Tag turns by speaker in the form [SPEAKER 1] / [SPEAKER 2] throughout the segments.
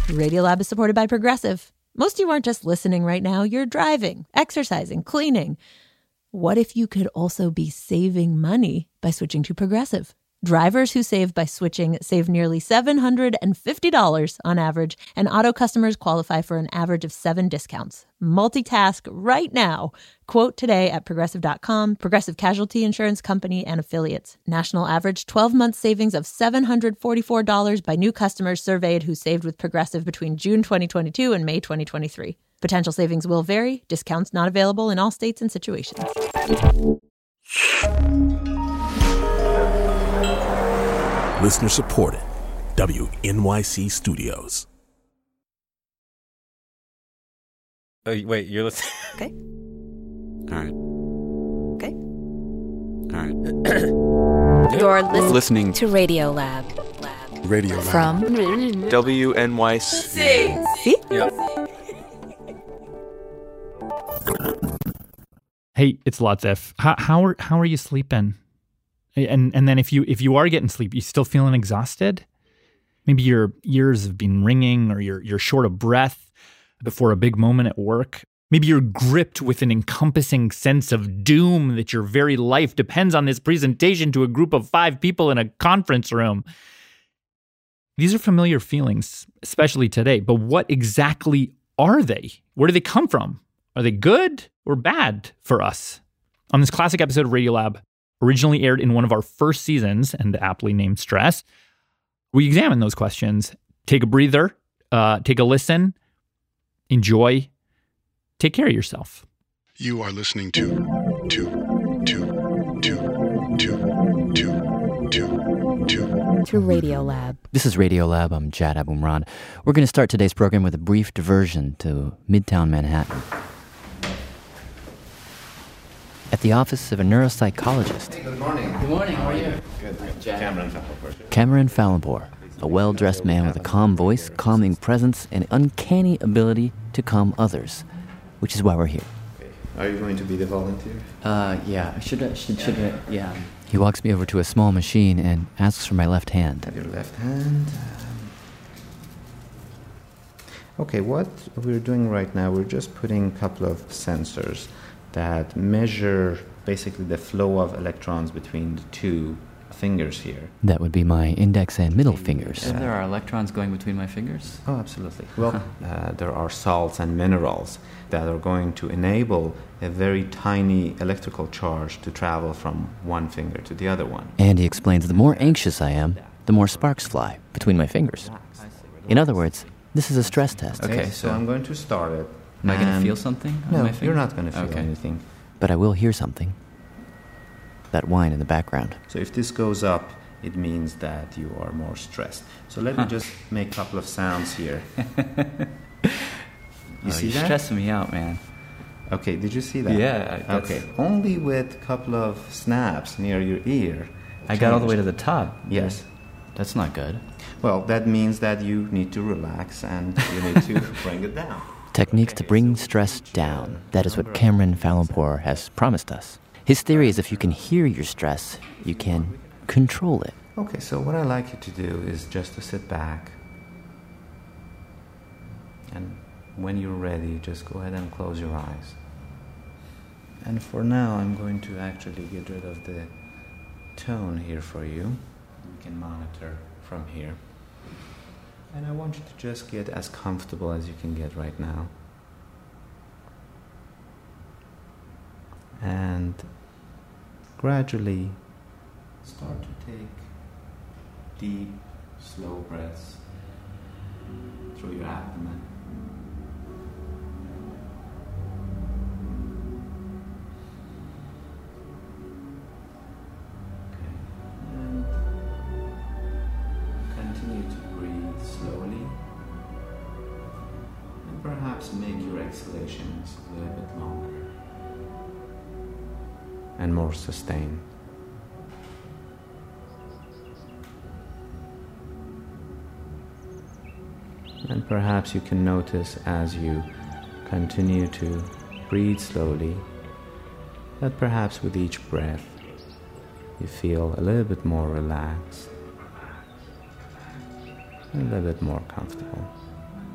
[SPEAKER 1] Radiolab is supported by Progressive. Most of you aren't just listening right now, you're driving, exercising, cleaning. What if you could also be saving money by switching to Progressive? Drivers who save by switching save nearly $750 on average, and auto customers qualify for an average of 7 discounts. Multitask right now. Quote today at Progressive.com. Progressive Casualty Insurance Company and Affiliates. National average 12-month savings of $744 by new customers surveyed who saved with Progressive between June 2022 and May 2023. Potential savings will vary. Discounts not available in all states and situations.
[SPEAKER 2] Listener supported. WNYC Studios.
[SPEAKER 3] Oh, wait, you're listening?
[SPEAKER 1] Okay.
[SPEAKER 4] All right.
[SPEAKER 1] Okay.
[SPEAKER 4] All right.
[SPEAKER 5] You're
[SPEAKER 4] Listening
[SPEAKER 5] to Radiolab.
[SPEAKER 2] Radio Lab.
[SPEAKER 5] From
[SPEAKER 4] WNYC.
[SPEAKER 1] See?
[SPEAKER 3] Yep.
[SPEAKER 6] Hey, it's Latif. How are you sleeping? And then if you are getting sleep, you still feeling exhausted? Maybe your ears have been ringing, or you're short of breath before a big moment at work. Maybe you're gripped with an encompassing sense of doom that your very life depends on this presentation to a group of 5 people in a conference room. These are familiar feelings, especially today, but what exactly are they? Where do they come from? Are they good or bad for us? On this classic episode of Radiolab, originally aired in one of our first seasons and aptly named Stress, we examine those questions. Take a breather, take a listen, enjoy, take care of yourself.
[SPEAKER 2] You are listening to
[SPEAKER 5] Radiolab.
[SPEAKER 7] This is Radiolab. I'm Jad Abumrad. We're going to start today's program with a brief diversion to Midtown Manhattan. At the office of a neuropsychologist.
[SPEAKER 8] Hey, good morning.
[SPEAKER 7] Good morning. How are you?
[SPEAKER 8] Good. Cameron Fallenborg.
[SPEAKER 7] Cameron Fallenborg, a well-dressed man with a calm voice, calming presence, and uncanny ability to calm others, which is why we're here.
[SPEAKER 8] Are you going to be the volunteer?
[SPEAKER 7] Yeah. Yeah. He walks me over to a small machine and asks for my left hand.
[SPEAKER 8] Have your left hand. Okay, what we're doing right now, we're just putting a couple of sensors that measure basically the flow of electrons between the 2 fingers here.
[SPEAKER 7] That would be my index and middle fingers.
[SPEAKER 4] And there are electrons going between my fingers?
[SPEAKER 8] Oh, absolutely. Well, there are salts and minerals that are going to enable a very tiny electrical charge to travel from one finger to the other one.
[SPEAKER 7] And he explains the more anxious I am, the more sparks fly between my fingers. In other words, this is a stress test.
[SPEAKER 8] Okay, so I'm going to start it.
[SPEAKER 4] Am I going to feel something on
[SPEAKER 8] No,
[SPEAKER 4] my finger?
[SPEAKER 8] you're not going to feel anything.
[SPEAKER 7] But I will hear something. That whine in the background.
[SPEAKER 8] So if this goes up, it means that you are more stressed. So let me just make a couple of sounds here. You see
[SPEAKER 4] you're
[SPEAKER 8] that?
[SPEAKER 4] stressing me out, man.
[SPEAKER 8] Okay, did you see that?
[SPEAKER 4] Yeah.
[SPEAKER 8] Okay, only with a couple of snaps near your ear.
[SPEAKER 4] I got all the way to the top.
[SPEAKER 8] Yes.
[SPEAKER 4] That's not good.
[SPEAKER 8] Well, that means that you need to relax and you need to bring it down.
[SPEAKER 7] Techniques to bring stress down. That is what Cameron Fallenborg has promised us. His theory is if you can hear your stress, you can control it.
[SPEAKER 8] Okay, so what I'd like you to do is just to sit back. And when you're ready, just go ahead and close your eyes. And for now, I'm going to actually get rid of the tone here for you. You can monitor from here. And I want you to just get as comfortable as you can get right now. And gradually start to take deep, slow breaths through your abdomen. Okay. And continue to breathe slowly. And perhaps make your exhalations a little bit longer and more sustained. And perhaps you can notice as you continue to breathe slowly that perhaps with each breath you feel a little bit more relaxed and a little bit more comfortable.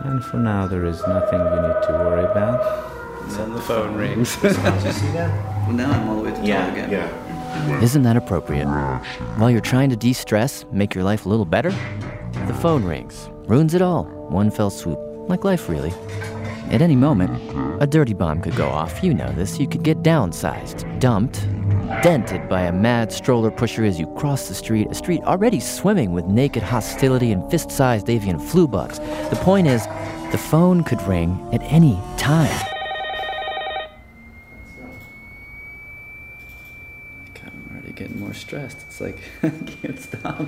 [SPEAKER 8] And for now, there is nothing you need to worry about.
[SPEAKER 3] And then the phone rings.
[SPEAKER 8] Did you see that?
[SPEAKER 4] Well, now I'm all the way to the top again.
[SPEAKER 8] Yeah.
[SPEAKER 7] Isn't that appropriate? While you're trying to de-stress, make your life a little better, the phone rings. Ruins it all. One fell swoop. Like life, really. At any moment, a dirty bomb could go off. You know this. You could get downsized, dumped, dented by a mad stroller pusher as you cross the street, a street already swimming with naked hostility and fist-sized avian flu bugs. The point is, the phone could ring at any time.
[SPEAKER 4] God, I'm already getting more stressed. It's like, I can't stop.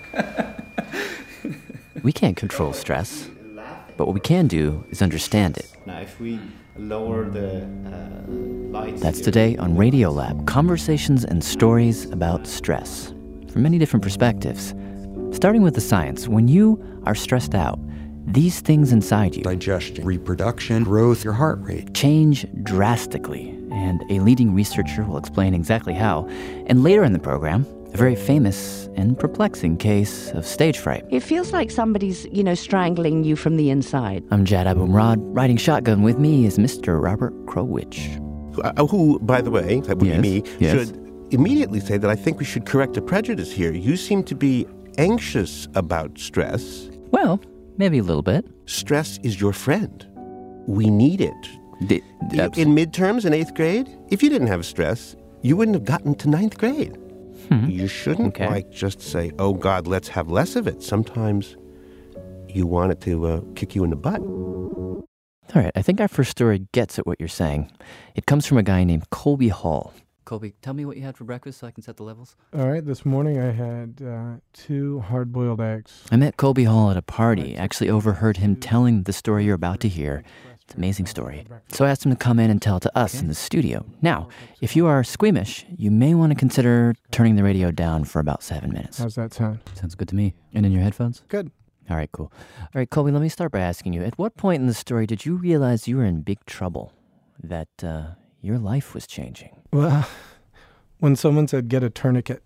[SPEAKER 7] We can't control stress, but what we can do is understand it.
[SPEAKER 8] Now, if we lower the lights...
[SPEAKER 7] That's today on Radiolab, conversations and stories about stress from many different perspectives. Starting with the science, when you are stressed out, these things inside you
[SPEAKER 5] digestion, reproduction, growth, your heart rate
[SPEAKER 7] change drastically, and a leading researcher will explain exactly how. And later in the program, a very famous and perplexing case of stage fright.
[SPEAKER 9] It feels like somebody's, strangling you from the inside.
[SPEAKER 7] I'm Jad Abumrad. Riding shotgun with me is Mr. Robert Krulwich.
[SPEAKER 10] Who, by the way, that would
[SPEAKER 7] Yes,
[SPEAKER 10] be me,
[SPEAKER 7] yes.
[SPEAKER 10] should immediately say that I think we should correct a prejudice here. You seem to be anxious about stress.
[SPEAKER 7] Well, maybe a little bit.
[SPEAKER 10] Stress is your friend. We need it. In midterms in 8th grade, if you didn't have stress, you wouldn't have gotten to 9th grade. You shouldn't just say, oh, God, let's have less of it. Sometimes you want it to kick you in the butt.
[SPEAKER 7] All right, I think our first story gets at what you're saying. It comes from a guy named Colby Hall. Colby, tell me what you had for breakfast so I can set the levels.
[SPEAKER 11] All right, this morning I had 2 hard-boiled eggs.
[SPEAKER 7] I met Colby Hall at a party. Actually overheard him telling the story you're about to hear. It's an amazing story. So I asked him to come in and tell it to us in the studio. Now, if you are squeamish, you may want to consider turning the radio down for about 7 minutes.
[SPEAKER 11] How's that sound?
[SPEAKER 7] Sounds good to me. And in your headphones?
[SPEAKER 11] Good.
[SPEAKER 7] All right, cool. All right, Colby, let me start by asking you, at what point in the story did you realize you were in big trouble? That your life was changing?
[SPEAKER 11] Well, when someone said, get a tourniquet.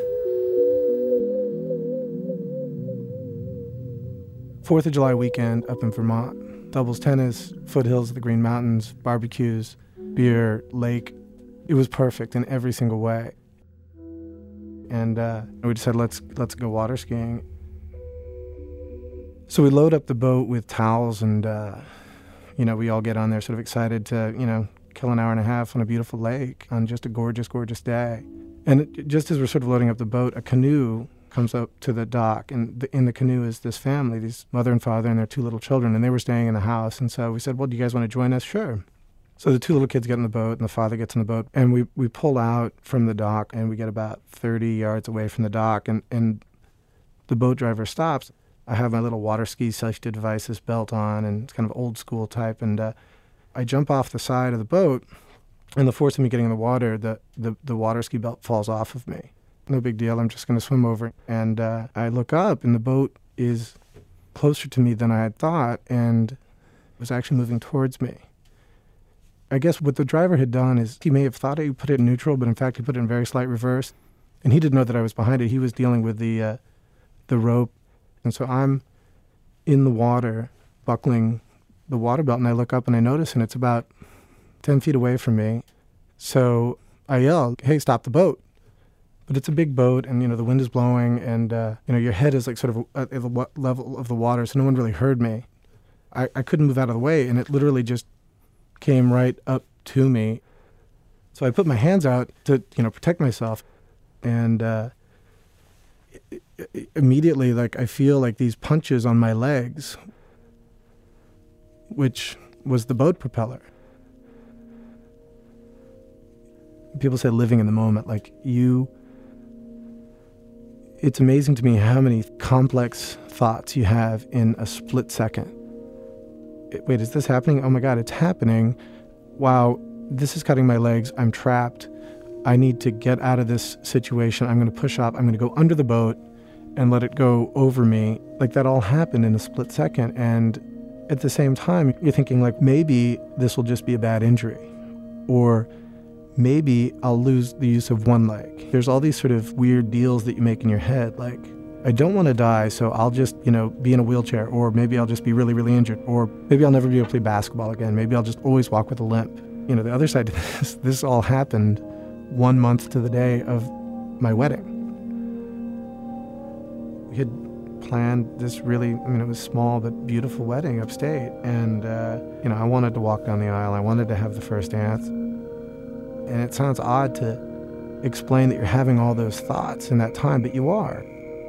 [SPEAKER 11] 4th of July weekend up in Vermont. Doubles tennis, foothills of the Green Mountains, barbecues, beer, lake. It was perfect in every single way. And we just said, let's go water skiing. So we load up the boat with towels and, we all get on there sort of excited to, kill an hour and a half on a beautiful lake on just a gorgeous, gorgeous day. And just as we're sort of loading up the boat, a canoe comes up to the dock, and in the canoe is this family, these mother and father and their 2 little children, and they were staying in the house. And so we said, well, do you guys want to join us? Sure. So the 2 little kids get in the boat, and the father gets in the boat, and we pull out from the dock, and we get about 30 yards away from the dock, and the boat driver stops. I have my little water ski safety devices belt on, and it's kind of old school type, and I jump off the side of the boat, and the force of me getting in the water, the water ski belt falls off of me. No big deal, I'm just going to swim over. And I look up, and the boat is closer to me than I had thought, and was actually moving towards me. I guess what the driver had done is he may have thought he put it in neutral, but in fact he put it in very slight reverse. And he didn't know that I was behind it. He was dealing with the rope. And so I'm in the water, buckling the water belt, and I look up and I notice, and it's about 10 feet away from me. So I yell, hey, stop the boat. But it's a big boat, and, the wind is blowing, and, your head is like sort of at the level of the water, so no one really heard me. I couldn't move out of the way, and it literally just came right up to me. So I put my hands out to, protect myself, and immediately, I feel like these punches on my legs, which was the boat propeller. People say living in the moment, it's amazing to me how many complex thoughts you have in a split second. Wait, is this happening? Oh my God, it's happening. Wow, this is cutting my legs. I'm trapped. I need to get out of this situation. I'm going to push up. I'm going to go under the boat and let it go over me. That all happened in a split second. And at the same time, you're thinking maybe this will just be a bad injury. Or maybe I'll lose the use of one leg. There's all these sort of weird deals that you make in your head, I don't want to die, so I'll just, be in a wheelchair, or maybe I'll just be really, really injured, or maybe I'll never be able to play basketball again. Maybe I'll just always walk with a limp. The other side to this all happened 1 month to the day of my wedding. We had planned this really, it was small but beautiful wedding upstate. And, I wanted to walk down the aisle. I wanted to have the first dance. And it sounds odd to explain that you're having all those thoughts in that time, but you are.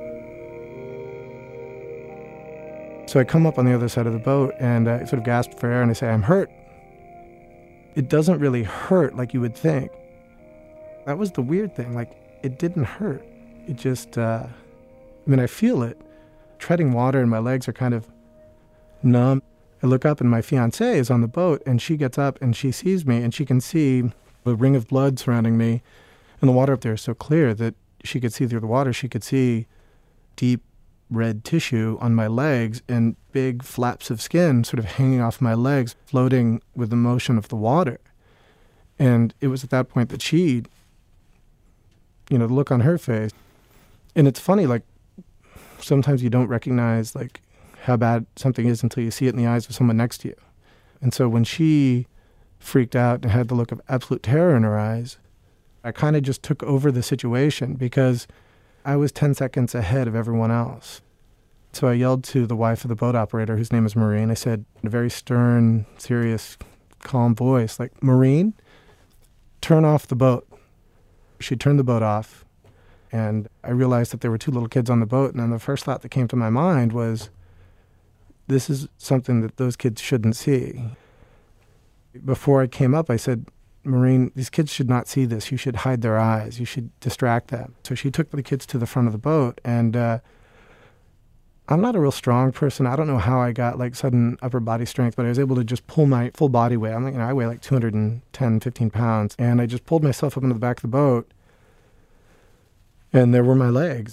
[SPEAKER 11] So I come up on the other side of the boat and I sort of gasp for air and I say, I'm hurt. It doesn't really hurt like you would think. That was the weird thing. Like, it didn't hurt. It just, I feel it. Treading water and my legs are kind of numb. I look up and my fiancée is on the boat and she gets up and she sees me and she can see the ring of blood surrounding me. And the water up there is so clear that she could see through the water. She could see deep red tissue on my legs and big flaps of skin sort of hanging off my legs, floating with the motion of the water. And it was at that point that she, the look on her face. And it's funny, like, sometimes you don't recognize, like, how bad something is until you see it in the eyes of someone next to you. And so when she freaked out and had the look of absolute terror in her eyes, I kind of just took over the situation because I was 10 seconds ahead of everyone else. So I yelled to the wife of the boat operator, whose name is Maureen. I said in a very stern, serious, calm voice, like, Maureen, turn off the boat. She turned the boat off. And I realized that there were 2 little kids on the boat. And then the first thought that came to my mind was, this is something that those kids shouldn't see. Before I came up, I said, Maureen, these kids should not see this. You should hide their eyes. You should distract them. So she took the kids to the front of the boat. And I'm not a real strong person. I don't know how I got like sudden upper body strength, but I was able to just pull my full body weight. I weigh like 210, 15 pounds. And I just pulled myself up into the back of the boat. And there were my legs.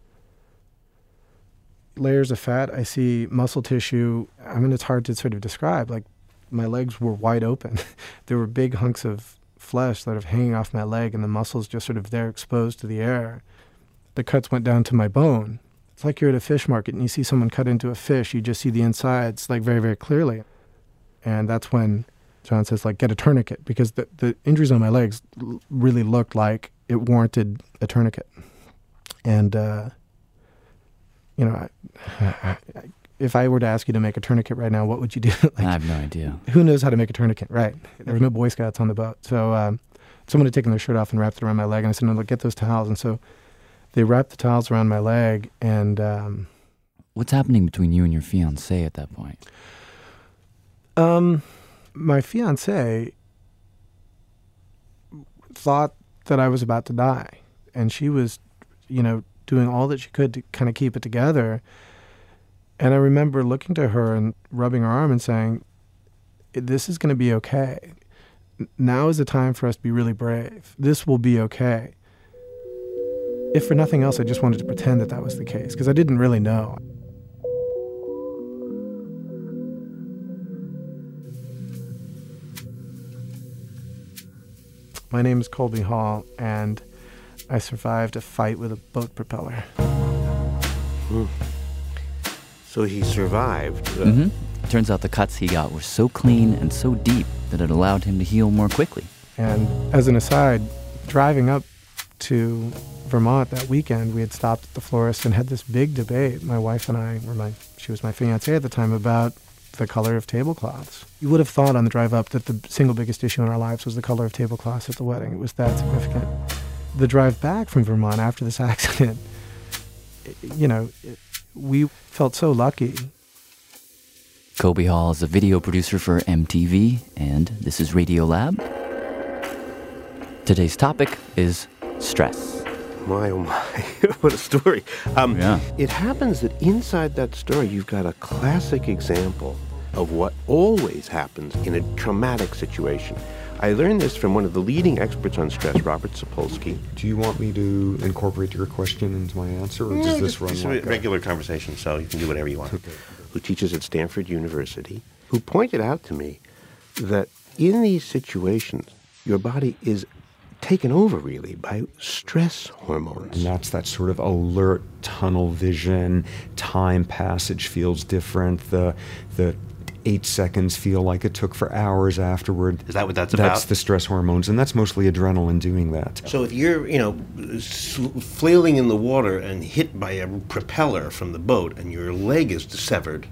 [SPEAKER 11] Layers of fat. I see muscle tissue. It's hard to sort of describe. Like, my legs were wide open. There were big hunks of flesh sort of hanging off my leg, and the muscles just sort of there exposed to the air. The cuts went down to my bone. It's like you're at a fish market and you see someone cut into a fish. You just see the insides, like, very, very clearly. And that's when John says, like, get a tourniquet, because the injuries on my legs really looked like it warranted a tourniquet. And, if I were to ask you to make a tourniquet right now, what would you do?
[SPEAKER 7] I have no idea.
[SPEAKER 11] Who knows how to make a tourniquet, right? There were no Boy Scouts on the boat. So someone had taken their shirt off and wrapped it around my leg. And I said, no, look, get those towels. And so they wrapped the towels around my leg. And
[SPEAKER 7] what's happening between you and your fiancée at that point?
[SPEAKER 11] My fiancée thought that I was about to die. And she was, doing all that she could to kind of keep it together. And I remember looking to her and rubbing her arm and saying, this is going to be okay. Now is the time for us to be really brave. This will be okay. If for nothing else, I just wanted to pretend that was the case, because I didn't really know. My name is Colby Hall, and I survived a fight with a boat propeller.
[SPEAKER 10] So he survived.
[SPEAKER 7] Turns out the cuts he got were so clean and so deep that it allowed him to heal more quickly.
[SPEAKER 11] And as an aside, driving up to Vermont that weekend, we had stopped at the florist and had this big debate. My wife and I, she was my fiancée at the time, about the color of tablecloths. You would have thought on the drive up that the single biggest issue in our lives was the color of tablecloths at the wedding. It was that significant. The drive back from Vermont after this accident, we felt so lucky.
[SPEAKER 7] Colby Hall is a video producer for MTV, and this is Radiolab. Today's topic is stress.
[SPEAKER 10] My, oh my, what a story.
[SPEAKER 7] Yeah.
[SPEAKER 10] It happens that inside that story, you've got a classic example of what always happens in a traumatic situation. I learned this from one of the leading experts on stress, Robert Sapolsky.
[SPEAKER 5] Do you want me to incorporate your question into my answer, or does this run like
[SPEAKER 10] a regular conversation, so you can do whatever you want. Okay. Who teaches at Stanford University, who pointed out to me that in these situations, your body is taken over, really, by stress hormones.
[SPEAKER 5] And that's that sort of alert tunnel vision. Time passage feels different. The 8 seconds feel like it took for hours afterward.
[SPEAKER 10] Is that what that's about?
[SPEAKER 5] That's the stress hormones, and that's mostly adrenaline doing that.
[SPEAKER 10] So if you're, flailing in the water and hit by a propeller from the boat and your leg is severed,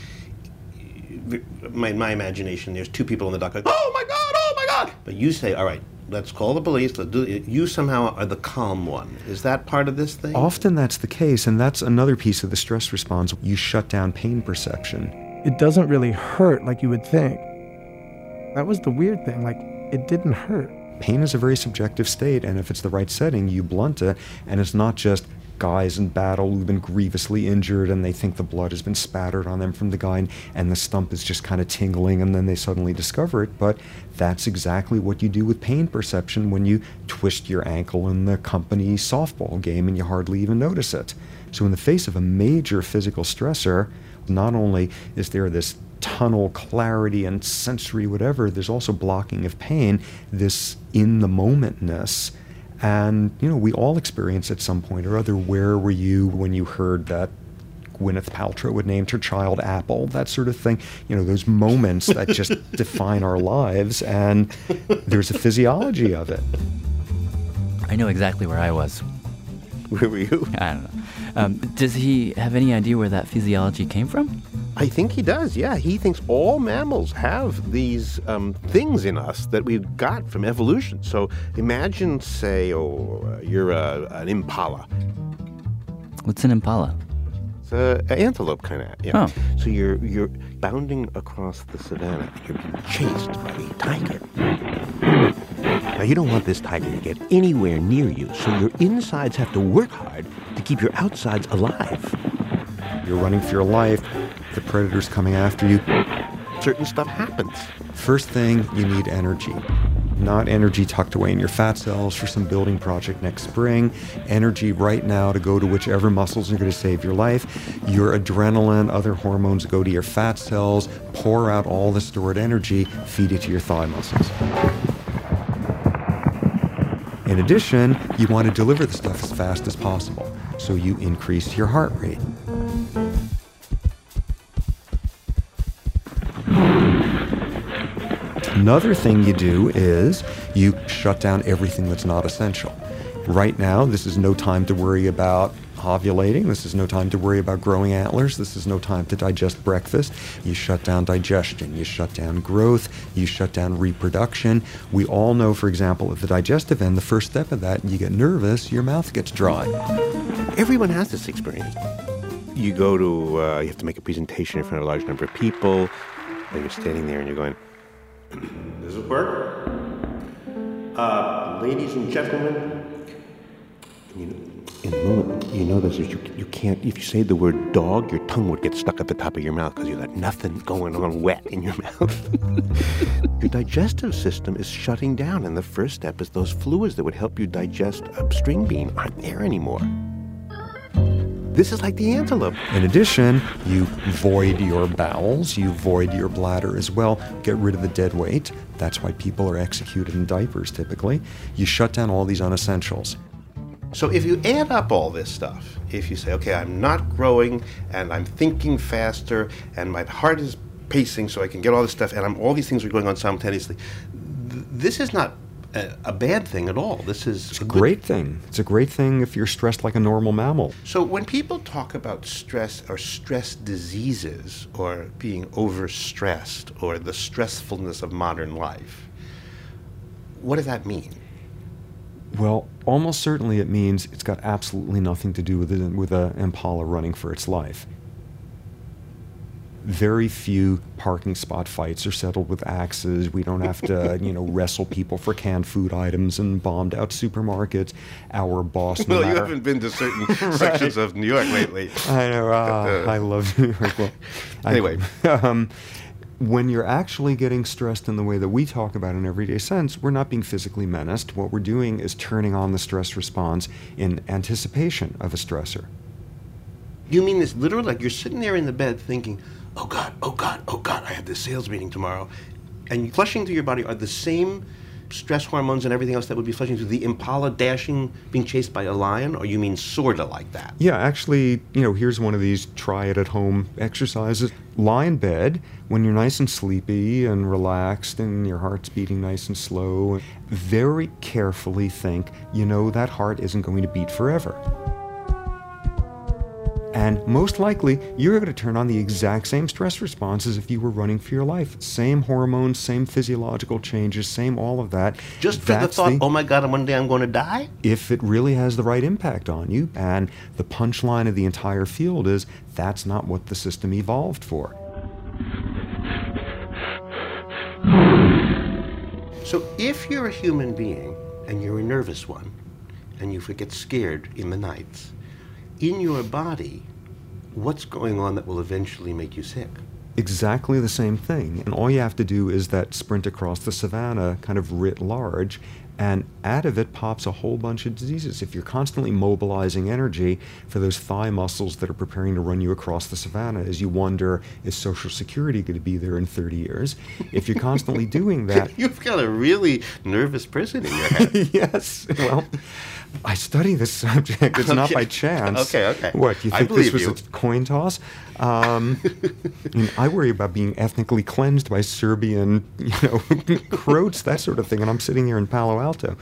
[SPEAKER 10] in my imagination, there's two people in the dock going, oh my God! But you say, all right, let's call the police. Let's do it. You somehow are the calm one. Is that part of this thing?
[SPEAKER 5] Often that's the case, and that's another piece of the stress response. You shut down pain perception.
[SPEAKER 11] It doesn't really hurt like you would think. That was the weird thing. Like, it didn't hurt.
[SPEAKER 5] Pain is a very subjective state, and if it's the right setting, you blunt it, and it's not just guys in battle who've been grievously injured and they think the blood has been spattered on them from the gun and the stump is just kind of tingling and then they suddenly discover it. But that's exactly what you do with pain perception when you twist your ankle in the company softball game and you hardly even notice it. So in the face of a major physical stressor, not only is there this tunnel clarity and sensory whatever, there's also blocking of pain, this in-the-momentness. And, we all experience at some point or other, where were you when you heard that Gwyneth Paltrow had named her child Apple, that sort of thing. Those moments that just define our lives, and there's a physiology of it.
[SPEAKER 7] I know exactly where I was.
[SPEAKER 10] Where were you?
[SPEAKER 7] I don't know. Does he have any idea where that physiology came from?
[SPEAKER 10] I think he does, yeah. He thinks all mammals have these things in us that we've got from evolution. So imagine, say, you're an impala.
[SPEAKER 7] What's an impala?
[SPEAKER 10] It's an antelope kind of, yeah.
[SPEAKER 7] Oh.
[SPEAKER 10] So you're bounding across the savannah. You're being chased by a tiger. Now, you don't want this tiger to get anywhere near you, so your insides have to work hard to keep your outsides alive.
[SPEAKER 5] You're running for your life. The predator's coming after you.
[SPEAKER 10] Certain stuff happens.
[SPEAKER 5] First thing, you need energy. Not energy tucked away in your fat cells for some building project next spring. Energy right now to go to whichever muscles are going to save your life. Your adrenaline, other hormones go to your fat cells, pour out all the stored energy, feed it to your thigh muscles. In addition, you want to deliver the stuff as fast as possible, so you increase your heart rate. Another thing you do is you shut down everything that's not essential. Right now, this is no time to worry about ovulating. This is no time to worry about growing antlers. This is no time to digest breakfast. You shut down digestion. You shut down growth. You shut down reproduction. We all know, for example, at the digestive end, the first step of that, you get nervous, your mouth gets dry.
[SPEAKER 10] Everyone has this experience. You go to, you have to make a presentation in front of a large number of people, and you're standing there and you're going, does it work? Ladies and gentlemen, in a moment, you notice that you can't, if you say the word dog, your tongue would get stuck at the top of your mouth because you got nothing going on wet in your mouth. Your digestive system is shutting down, and the first step is those fluids that would help you digest a string bean aren't there anymore. This is like the antelope.
[SPEAKER 5] In addition, you void your bowels, you void your bladder as well, get rid of the dead weight. That's why people are executed in diapers typically. You shut down all these unessentials.
[SPEAKER 10] So if you add up all this stuff, if you say, okay, I'm not growing and I'm thinking faster and my heart is pacing so I can get all this stuff and all these things are going on simultaneously, this is not a bad thing at all. This is
[SPEAKER 5] it's a great thing. It's a great thing if you're stressed like a normal mammal.
[SPEAKER 10] So when people talk about stress or stress diseases or being overstressed or the stressfulness of modern life, what does that mean?
[SPEAKER 5] Well, almost certainly it means it's got absolutely nothing to do with an impala running for its life. Very few parking spot fights are settled with axes. We don't have to, wrestle people for canned food items and bombed out supermarkets. Our boss.
[SPEAKER 10] Well, you haven't been to certain sections of New York lately.
[SPEAKER 5] I know. I love New York. Well,
[SPEAKER 10] anyway.
[SPEAKER 5] When you're actually getting stressed in the way that we talk about in everyday sense, we're not being physically menaced. What we're doing is turning on the stress response in anticipation of a stressor.
[SPEAKER 10] You mean this literally? Like you're sitting there in the bed thinking, oh God, I have this sales meeting tomorrow. And flushing through your body are the same stress hormones and everything else that would be flushing through, the impala dashing, being chased by a lion, or you mean sort of like that?
[SPEAKER 5] Yeah, actually, here's one of these try-it-at-home exercises. Lie in bed when you're nice and sleepy and relaxed and your heart's beating nice and slow. Very carefully think, that heart isn't going to beat forever. And most likely, you're going to turn on the exact same stress response as if you were running for your life. Same hormones, same physiological changes, same all of that.
[SPEAKER 10] Just for the thought, oh my God, one day I'm going to die?
[SPEAKER 5] If it really has the right impact on you. And the punchline of the entire field is, that's not what the system evolved for.
[SPEAKER 10] So if you're a human being, and you're a nervous one, and you get scared in the nights, in your body, what's going on that will eventually make you sick?
[SPEAKER 5] Exactly the same thing. And all you have to do is that sprint across the savannah kind of writ large, and out of it pops a whole bunch of diseases. If you're constantly mobilizing energy for those thigh muscles that are preparing to run you across the savannah as you wonder, is Social Security going to be there in 30 years? If you're constantly doing that...
[SPEAKER 10] You've got a really nervous person in your head.
[SPEAKER 5] Yes. Well, I study this subject. It's not by chance.
[SPEAKER 10] Okay.
[SPEAKER 5] What, you think this was a coin toss? I worry about being ethnically cleansed by Serbian, Croats, that sort of thing, and I'm sitting here in Palo Alto.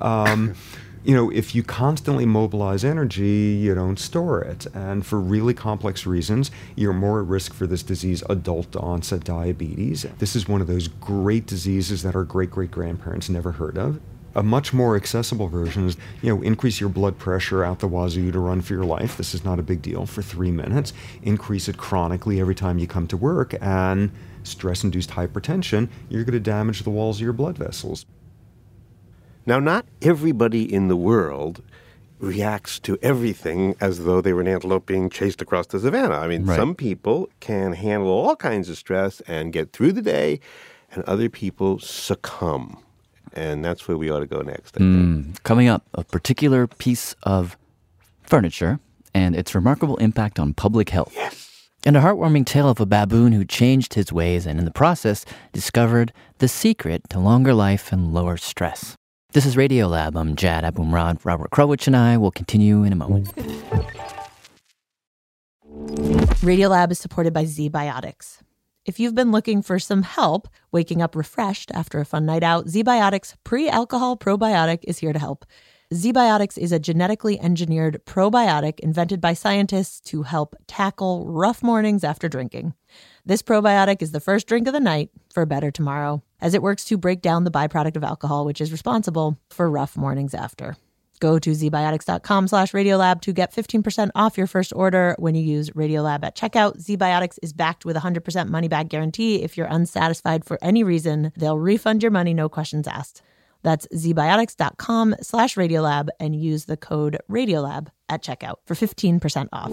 [SPEAKER 5] If you constantly mobilize energy, you don't store it. And for really complex reasons, you're more at risk for this disease, adult onset diabetes. This is one of those great diseases that our great-great-grandparents never heard of. A much more accessible version is, increase your blood pressure out the wazoo to run for your life. This is not a big deal for 3 minutes. Increase it chronically every time you come to work, and stress-induced hypertension, you're going to damage the walls of your blood vessels.
[SPEAKER 10] Now, not everybody in the world reacts to everything as though they were an antelope being chased across the savannah. I mean, Some people can handle all kinds of stress and get through the day, and other people succumb. And that's where we ought to go next, I think.
[SPEAKER 7] Coming up, a particular piece of furniture and its remarkable impact on public health.
[SPEAKER 10] Yes.
[SPEAKER 7] And a heartwarming tale of a baboon who changed his ways and in the process discovered the secret to longer life and lower stress. This is Radiolab. I'm Jad Abumrad. Robert Krulwich and I will continue in a moment.
[SPEAKER 1] Radiolab is supported by ZBiotics. If you've been looking for some help waking up refreshed after a fun night out, ZBiotics Pre-Alcohol Probiotic is here to help. ZBiotics is a genetically engineered probiotic invented by scientists to help tackle rough mornings after drinking. This probiotic is the first drink of the night for a better tomorrow, as it works to break down the byproduct of alcohol, which is responsible for rough mornings after. Go to zbiotics.com/Radiolab to get 15% off your first order when you use Radiolab at checkout. ZBiotics is backed with a 100% money-back guarantee. If you're unsatisfied for any reason, they'll refund your money, no questions asked. That's zbiotics.com/Radiolab and use the code Radiolab at checkout for 15% off.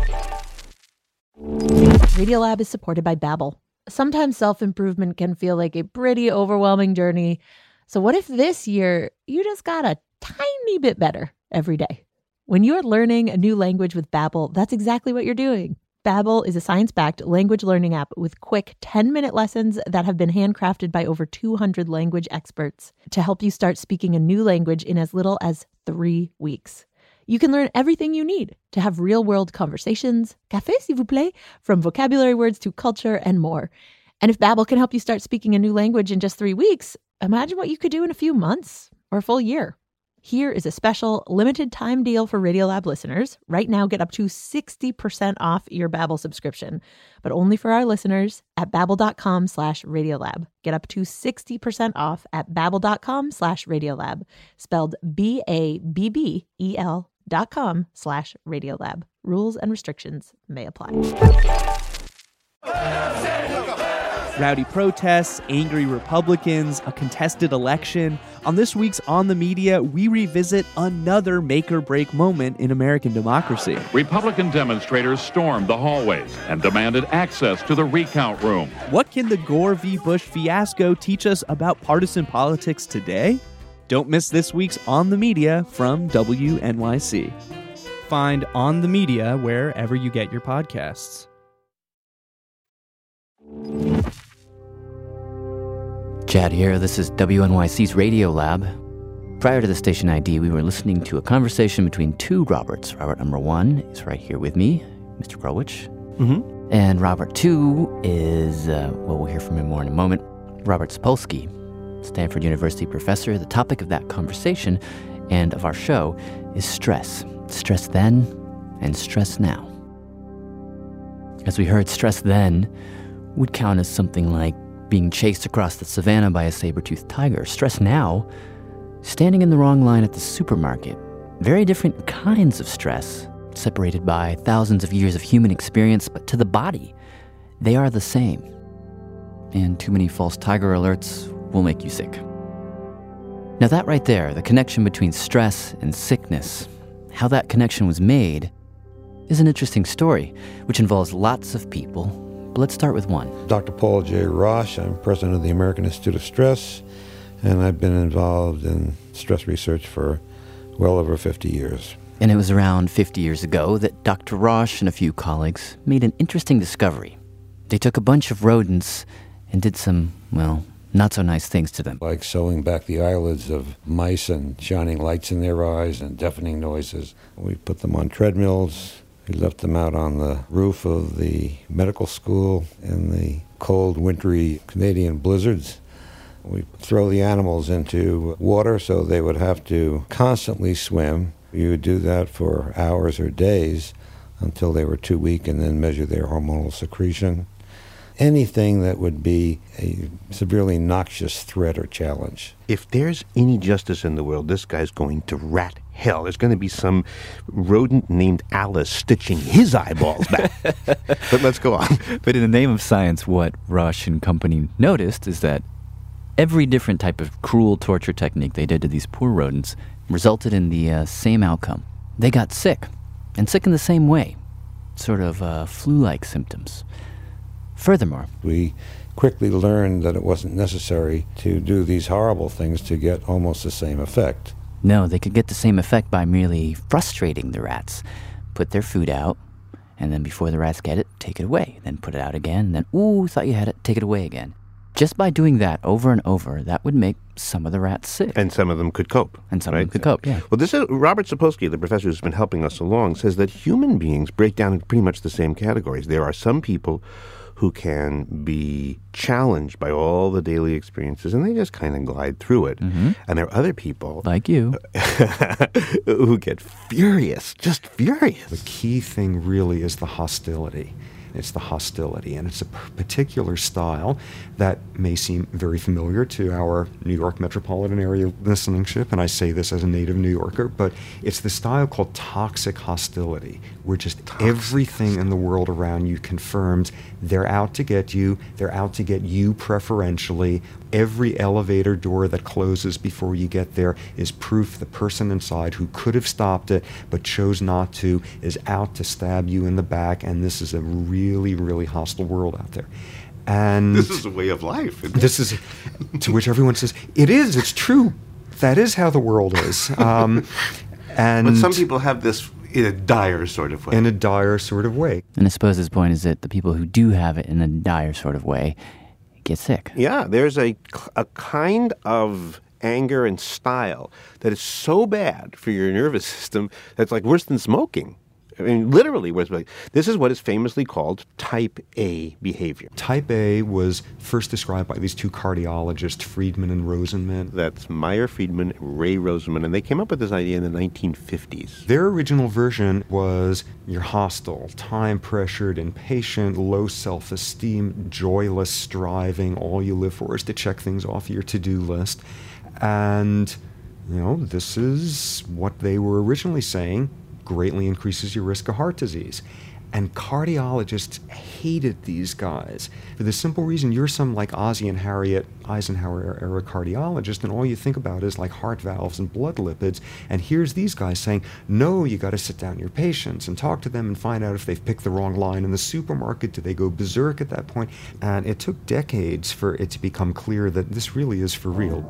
[SPEAKER 1] Radiolab is supported by Babbel. Sometimes self-improvement can feel like a pretty overwhelming journey. So what if this year you just got a tiny bit better every day? When you're learning a new language with Babbel, that's exactly what you're doing. Babbel is a science-backed language learning app with quick 10-minute lessons that have been handcrafted by over 200 language experts to help you start speaking a new language in as little as 3 weeks. You can learn everything you need to have real-world conversations, café s'il vous plaît, from vocabulary words to culture and more. And if Babbel can help you start speaking a new language in just 3 weeks, imagine what you could do in a few months or a full year. Here is a special limited time deal for Radiolab listeners. Right now, get up to 60% off your Babbel subscription, but only for our listeners at babbel.com/Radiolab. Get up to 60% off at babbel.com/Radiolab, spelled BABBEL.com/Radiolab. Rules and restrictions may apply.
[SPEAKER 12] Rowdy protests, angry Republicans, a contested election. On this week's On the Media, we revisit another make-or-break moment in American democracy.
[SPEAKER 13] Republican demonstrators stormed the hallways and demanded access to the recount room.
[SPEAKER 12] What can the Gore v. Bush fiasco teach us about partisan politics today? Don't miss this week's On the Media from WNYC. Find On the Media wherever you get your podcasts.
[SPEAKER 7] Chad here. This is WNYC's Radio Lab. Prior to the station ID, we were listening to a conversation between two Roberts. Robert number 1 is right here with me, Mr. Krulwich.
[SPEAKER 10] Mm-hmm.
[SPEAKER 7] And Robert 2 is, well, we'll hear from him more in a moment, Robert Sapolsky, Stanford University professor. The topic of that conversation and of our show is stress. Stress then and stress now. As we heard, stress then would count as something like being chased across the savannah by a saber-toothed tiger. Stress now, standing in the wrong line at the supermarket. Very different kinds of stress, separated by thousands of years of human experience, but to the body, they are the same. And too many false tiger alerts will make you sick. Now that right there, the connection between stress and sickness, how that connection was made, is an interesting story, which involves lots of people. But let's start with one.
[SPEAKER 14] Dr. Paul J. Rosch. I'm president of the American Institute of Stress, and I've been involved in stress research for well over 50 years.
[SPEAKER 7] And it was around 50 years ago that Dr. Rosch and a few colleagues made an interesting discovery. They took a bunch of rodents and did some, well, not so nice things to them.
[SPEAKER 14] Like sewing back the eyelids of mice and shining lights in their eyes and deafening noises. We put them on treadmills. We left them out on the roof of the medical school in the cold, wintry Canadian blizzards. We throw the animals into water so they would have to constantly swim. You would do that for hours or days until they were too weak, and then measure their hormonal secretion. Anything that would be a severely noxious threat or challenge.
[SPEAKER 10] If there's any justice in the world, this guy's going to rat hell. There's going to be some rodent named Alice stitching his eyeballs back. But let's go on.
[SPEAKER 7] But in the name of science, what Rosch and company noticed is that every different type of cruel torture technique they did to these poor rodents resulted in the same outcome. They got sick, and sick in the same way, sort of flu-like symptoms. Furthermore,
[SPEAKER 14] we quickly learned that it wasn't necessary to do these horrible things to get almost the same effect.
[SPEAKER 7] No, they could get the same effect by merely frustrating the rats. Put their food out, and then before the rats get it, take it away. Then put it out again, and then, ooh, thought you had it, take it away again. Just by doing that over and over, that would make some of the rats sick.
[SPEAKER 10] And some of them could cope.
[SPEAKER 7] And some of them could cope, yeah.
[SPEAKER 10] Well, this is Robert Sapolsky, the professor who's been helping us along, says that human beings break down into pretty much the same categories. There are some people who can be challenged by all the daily experiences, and they just kind of glide through it.
[SPEAKER 7] Mm-hmm.
[SPEAKER 10] And there are other people...
[SPEAKER 7] like you.
[SPEAKER 10] who get furious, just furious.
[SPEAKER 5] The key thing really is the hostility. It's the hostility, and it's a particular style that may seem very familiar to our New York metropolitan area listenership, and I say this as a native New Yorker, but it's the style called toxic hostility, where just everything in the world around you confirms they're out to get you preferentially. Every elevator door that closes before you get there is proof the person inside who could have stopped it but chose not to is out to stab you in the back, and this is a really, really hostile world out there. And
[SPEAKER 10] this is a way of life.
[SPEAKER 5] This is, to which everyone says, it's true. That is how the world is.
[SPEAKER 10] But some people have this in a dire sort of way.
[SPEAKER 5] In a dire sort of way.
[SPEAKER 7] And I suppose his point is that the people who do have it in a dire sort of way get sick.
[SPEAKER 10] Yeah, there's a kind of anger and style that is so bad for your nervous system that's like worse than smoking. I mean, literally worse. This is what is famously called type A behavior.
[SPEAKER 5] Type A was first described by these two cardiologists, Friedman and Rosenman.
[SPEAKER 10] That's Meyer Friedman, Ray Rosenman, and they came up with this idea in the 1950s.
[SPEAKER 5] Their original version was you're hostile, time-pressured, impatient, low self-esteem, joyless, striving. All you live for is to check things off your to-do list. And, this is what they were originally saying greatly increases your risk of heart disease. And cardiologists hated these guys for the simple reason you're some like Ozzie and Harriet Eisenhower era cardiologist, and all you think about is like heart valves and blood lipids. And here's these guys saying, no, you got to sit down your patients and talk to them and find out if they've picked the wrong line in the supermarket. Do they go berserk at that point? And it took decades for it to become clear that this really is for real.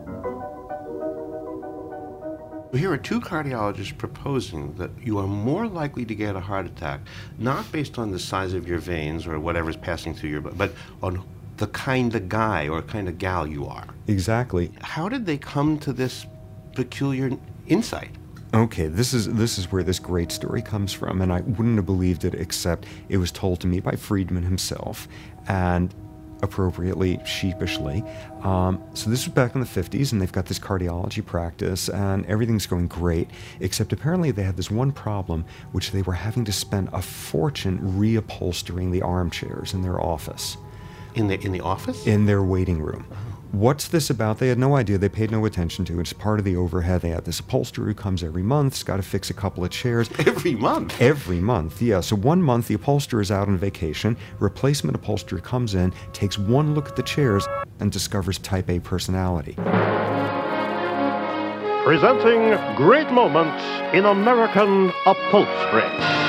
[SPEAKER 10] Here are two cardiologists proposing that you are more likely to get a heart attack, not based on the size of your veins or whatever's passing through your blood, but on the kind of guy or kind of gal you are.
[SPEAKER 5] Exactly.
[SPEAKER 10] How did they come to this peculiar insight?
[SPEAKER 5] Okay, this is where this great story comes from, and I wouldn't have believed it except it was told to me by Friedman himself, and appropriately, sheepishly. So this was back in the 50s, and they've got this cardiology practice, and everything's going great, except apparently they had this one problem, which they were having to spend a fortune reupholstering the armchairs in their office.
[SPEAKER 10] In the office?
[SPEAKER 5] In their waiting room. What's this about? They had no idea. They paid no attention to it. It's part of the overhead. They have this upholsterer who comes every month. He's got to fix a couple of chairs.
[SPEAKER 10] Every month?
[SPEAKER 5] Every month, yeah. So one month, the upholsterer is out on vacation. Replacement upholsterer comes in, takes one look at the chairs, and discovers type A personality.
[SPEAKER 15] Presenting great moments in American upholstery.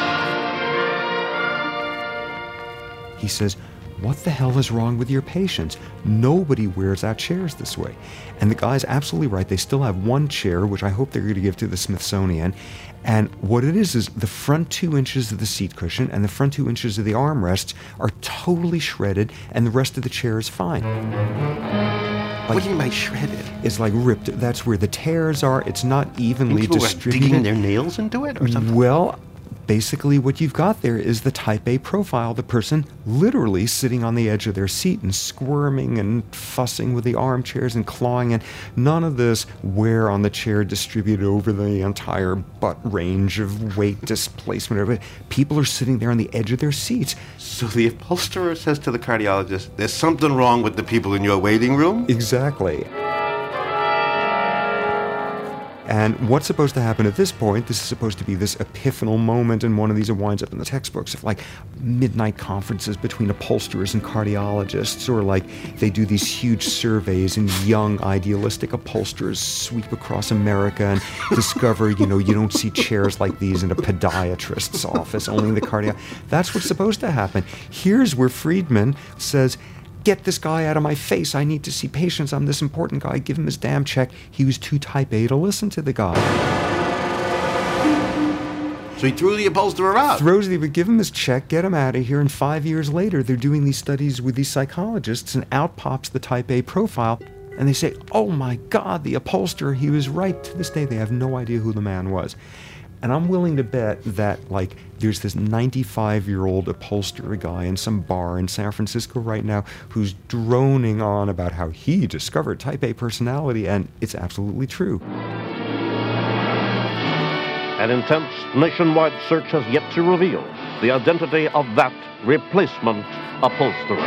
[SPEAKER 5] He says, "What the hell is wrong with your patients? Nobody wears out chairs this way." And the guy's absolutely right. They still have one chair, which I hope they're going to give to the Smithsonian. And what it is the front 2 inches of the seat cushion and the front 2 inches of the armrests are totally shredded, and the rest of the chair is fine.
[SPEAKER 10] What do you mean by shredded?
[SPEAKER 5] It's like ripped. That's where the tears are. It's not evenly distributed.
[SPEAKER 10] Digging their nails into it or something?
[SPEAKER 5] Well, basically what you've got there is the type A profile, the person literally sitting on the edge of their seat and squirming and fussing with the armchairs and clawing, and none of this wear on the chair distributed over the entire butt range of weight displacement. People are sitting there on the edge of their seats.
[SPEAKER 10] So the upholsterer says to the cardiologist, "There's something wrong with the people in your waiting room?"
[SPEAKER 5] Exactly. And what's supposed to happen at this point, this is supposed to be this epiphanal moment, and one of these winds up in the textbooks of like midnight conferences between upholsterers and cardiologists, or like they do these huge surveys and young idealistic upholsterers sweep across America and discover, you don't see chairs like these in a podiatrist's office, only in the cardiologist. That's what's supposed to happen. Here's where Friedman says, "Get this guy out of my face. I need to see patients. I'm this important guy. Give him his damn check." He was too type A to listen to the guy.
[SPEAKER 10] So he threw the upholsterer out.
[SPEAKER 5] Give him his check, get him out of here, and 5 years later, they're doing these studies with these psychologists, and out pops the type A profile, and they say, "Oh my God, the upholsterer, he was right." To this day, they have no idea who the man was. And I'm willing to bet that, there's this 95-year-old upholsterer guy in some bar in San Francisco right now who's droning on about how he discovered type A personality, and it's absolutely true.
[SPEAKER 15] An intense nationwide search has yet to reveal the identity of that replacement upholsterer.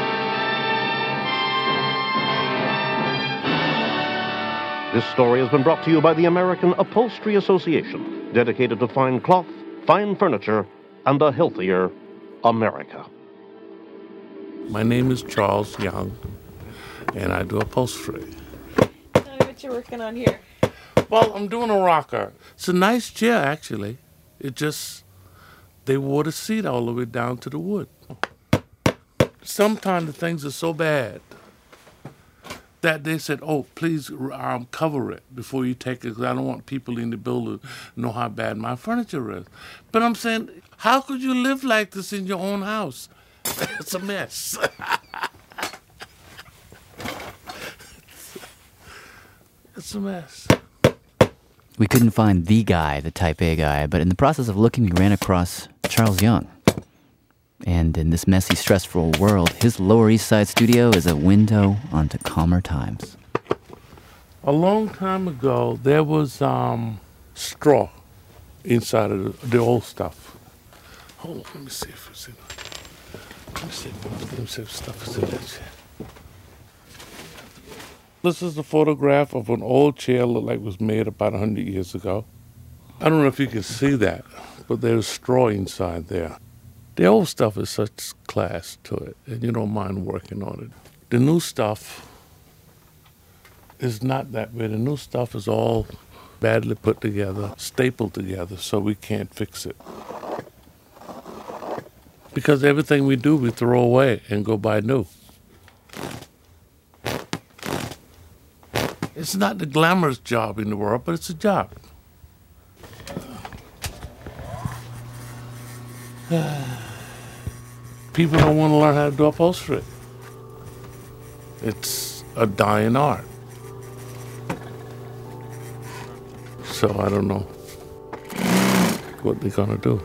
[SPEAKER 15] This story has been brought to you by the American Upholstery Association, dedicated to fine cloth, fine furniture, and a healthier America.
[SPEAKER 16] My name is Charles Young, and I do upholstery.
[SPEAKER 17] Tell me what you're working on here.
[SPEAKER 16] Well, I'm doing a rocker. It's a nice chair, actually. They wore the seat all the way down to the wood. Sometimes the things are so bad that they said, "Oh, please cover it before you take it, because I don't want people in the building to know how bad my furniture is." But I'm saying, how could you live like this in your own house? It's a mess. It's a mess.
[SPEAKER 7] We couldn't find the guy, the type A guy, but in the process of looking, we ran across Charles Young. And in this messy, stressful world, his Lower East Side studio is a window onto calmer times.
[SPEAKER 16] A long time ago, there was straw inside of the old stuff. Hold on, let me see if it's in. Let me see if stuff is in that chair. This is a photograph of an old chair that looked like it was made about 100 years ago. I don't know if you can see that, but there's straw inside there. The old stuff is such class to it, and you don't mind working on it. The new stuff is not that way. The new stuff is all badly put together, stapled together, so we can't fix it. Because everything we do, we throw away and go buy new. It's not the glamorous job in the world, but it's a job. People don't want to learn how to do upholstery. It's a dying art. So I don't know what they're going to do.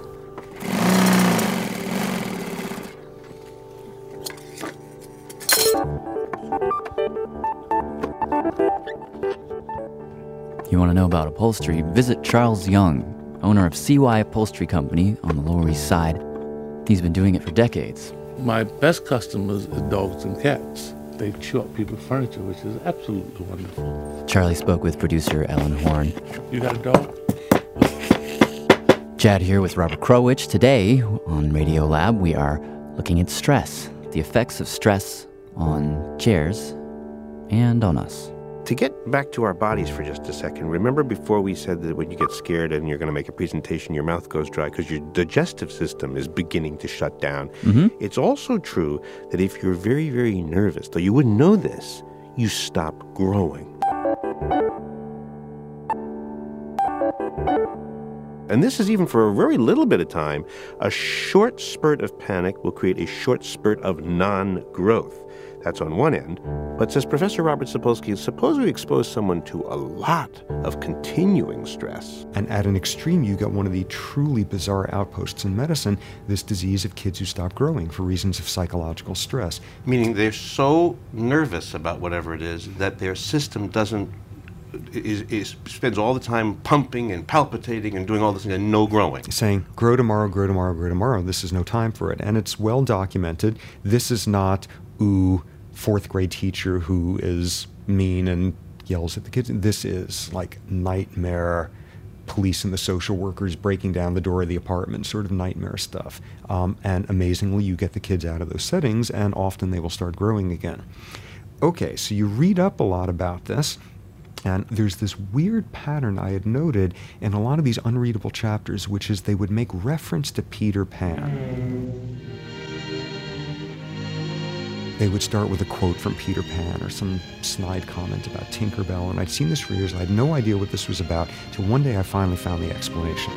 [SPEAKER 7] You want to know about upholstery? Visit Charles Young, owner of CY Upholstery Company on the Lower East Side. He's been doing it for decades.
[SPEAKER 16] My best customers are dogs and cats. They chew up people's furniture, which is absolutely wonderful.
[SPEAKER 7] Charlie spoke with producer Ellen Horn.
[SPEAKER 16] You got a dog?
[SPEAKER 7] Chad here with Robert Krowich. Today on Radiolab, we are looking at stress, the effects of stress on chairs and on us.
[SPEAKER 10] To get back to our bodies for just a second, remember before we said that when you get scared and you're going to make a presentation, your mouth goes dry because your digestive system is beginning to shut down.
[SPEAKER 7] Mm-hmm.
[SPEAKER 10] It's also true that if you're very, very nervous, though you wouldn't know this, you stop growing. And this is even for a very little bit of time. A short spurt of panic will create a short spurt of non-growth. That's on one end. But says Professor Robert Sapolsky, suppose we expose someone to a lot of continuing stress.
[SPEAKER 5] And at an extreme, you get one of the truly bizarre outposts in medicine, this disease of kids who stop growing for reasons of psychological stress.
[SPEAKER 10] Meaning they're so nervous about whatever it is that their system spends all the time pumping and palpitating and doing all this and no growing.
[SPEAKER 5] Saying, grow tomorrow, grow tomorrow, grow tomorrow. This is no time for it. And it's well documented. This is not, fourth grade teacher who is mean and yells at the kids. This is like nightmare police and the social workers breaking down the door of the apartment, sort of nightmare stuff. And amazingly, you get the kids out of those settings and often they will start growing again. Okay, so you read up a lot about this. And there's this weird pattern I had noted in a lot of these unreadable chapters, which is they would make reference to Peter Pan. They would start with a quote from Peter Pan or some snide comment about Tinkerbell, and I'd seen this for years. I had no idea what this was about, till one day I finally found the explanation.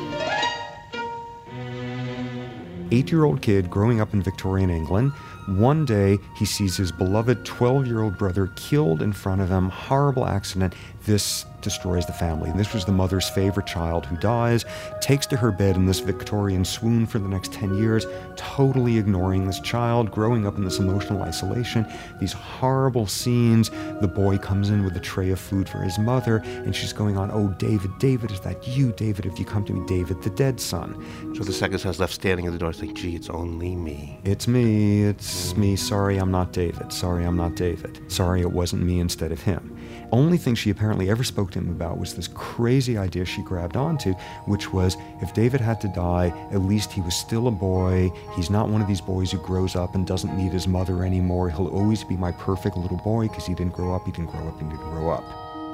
[SPEAKER 5] 8-year-old kid growing up in Victorian England. One day, he sees his beloved 12-year-old brother killed in front of him. Horrible accident. This destroys the family. This was the mother's favorite child who dies, takes to her bed in this Victorian swoon for the next 10 years, totally ignoring this child, growing up in this emotional isolation. These horrible scenes. The boy comes in with a tray of food for his mother, and she's going on, "Oh, David, David, is that you? David, if you come to me, David, the dead son."
[SPEAKER 10] So the second son's left standing at the door saying, "Gee, it's only me.
[SPEAKER 5] It's me, it's me. Sorry, I'm not David. Sorry, I'm not David. Sorry, it wasn't me instead of him." Only thing she apparently ever spoke to him about was this crazy idea she grabbed onto, which was if David had to die, at least he was still a boy. He's not one of these boys who grows up and doesn't need his mother anymore. He'll always be my perfect little boy because he didn't grow up, he didn't grow up, he didn't grow up.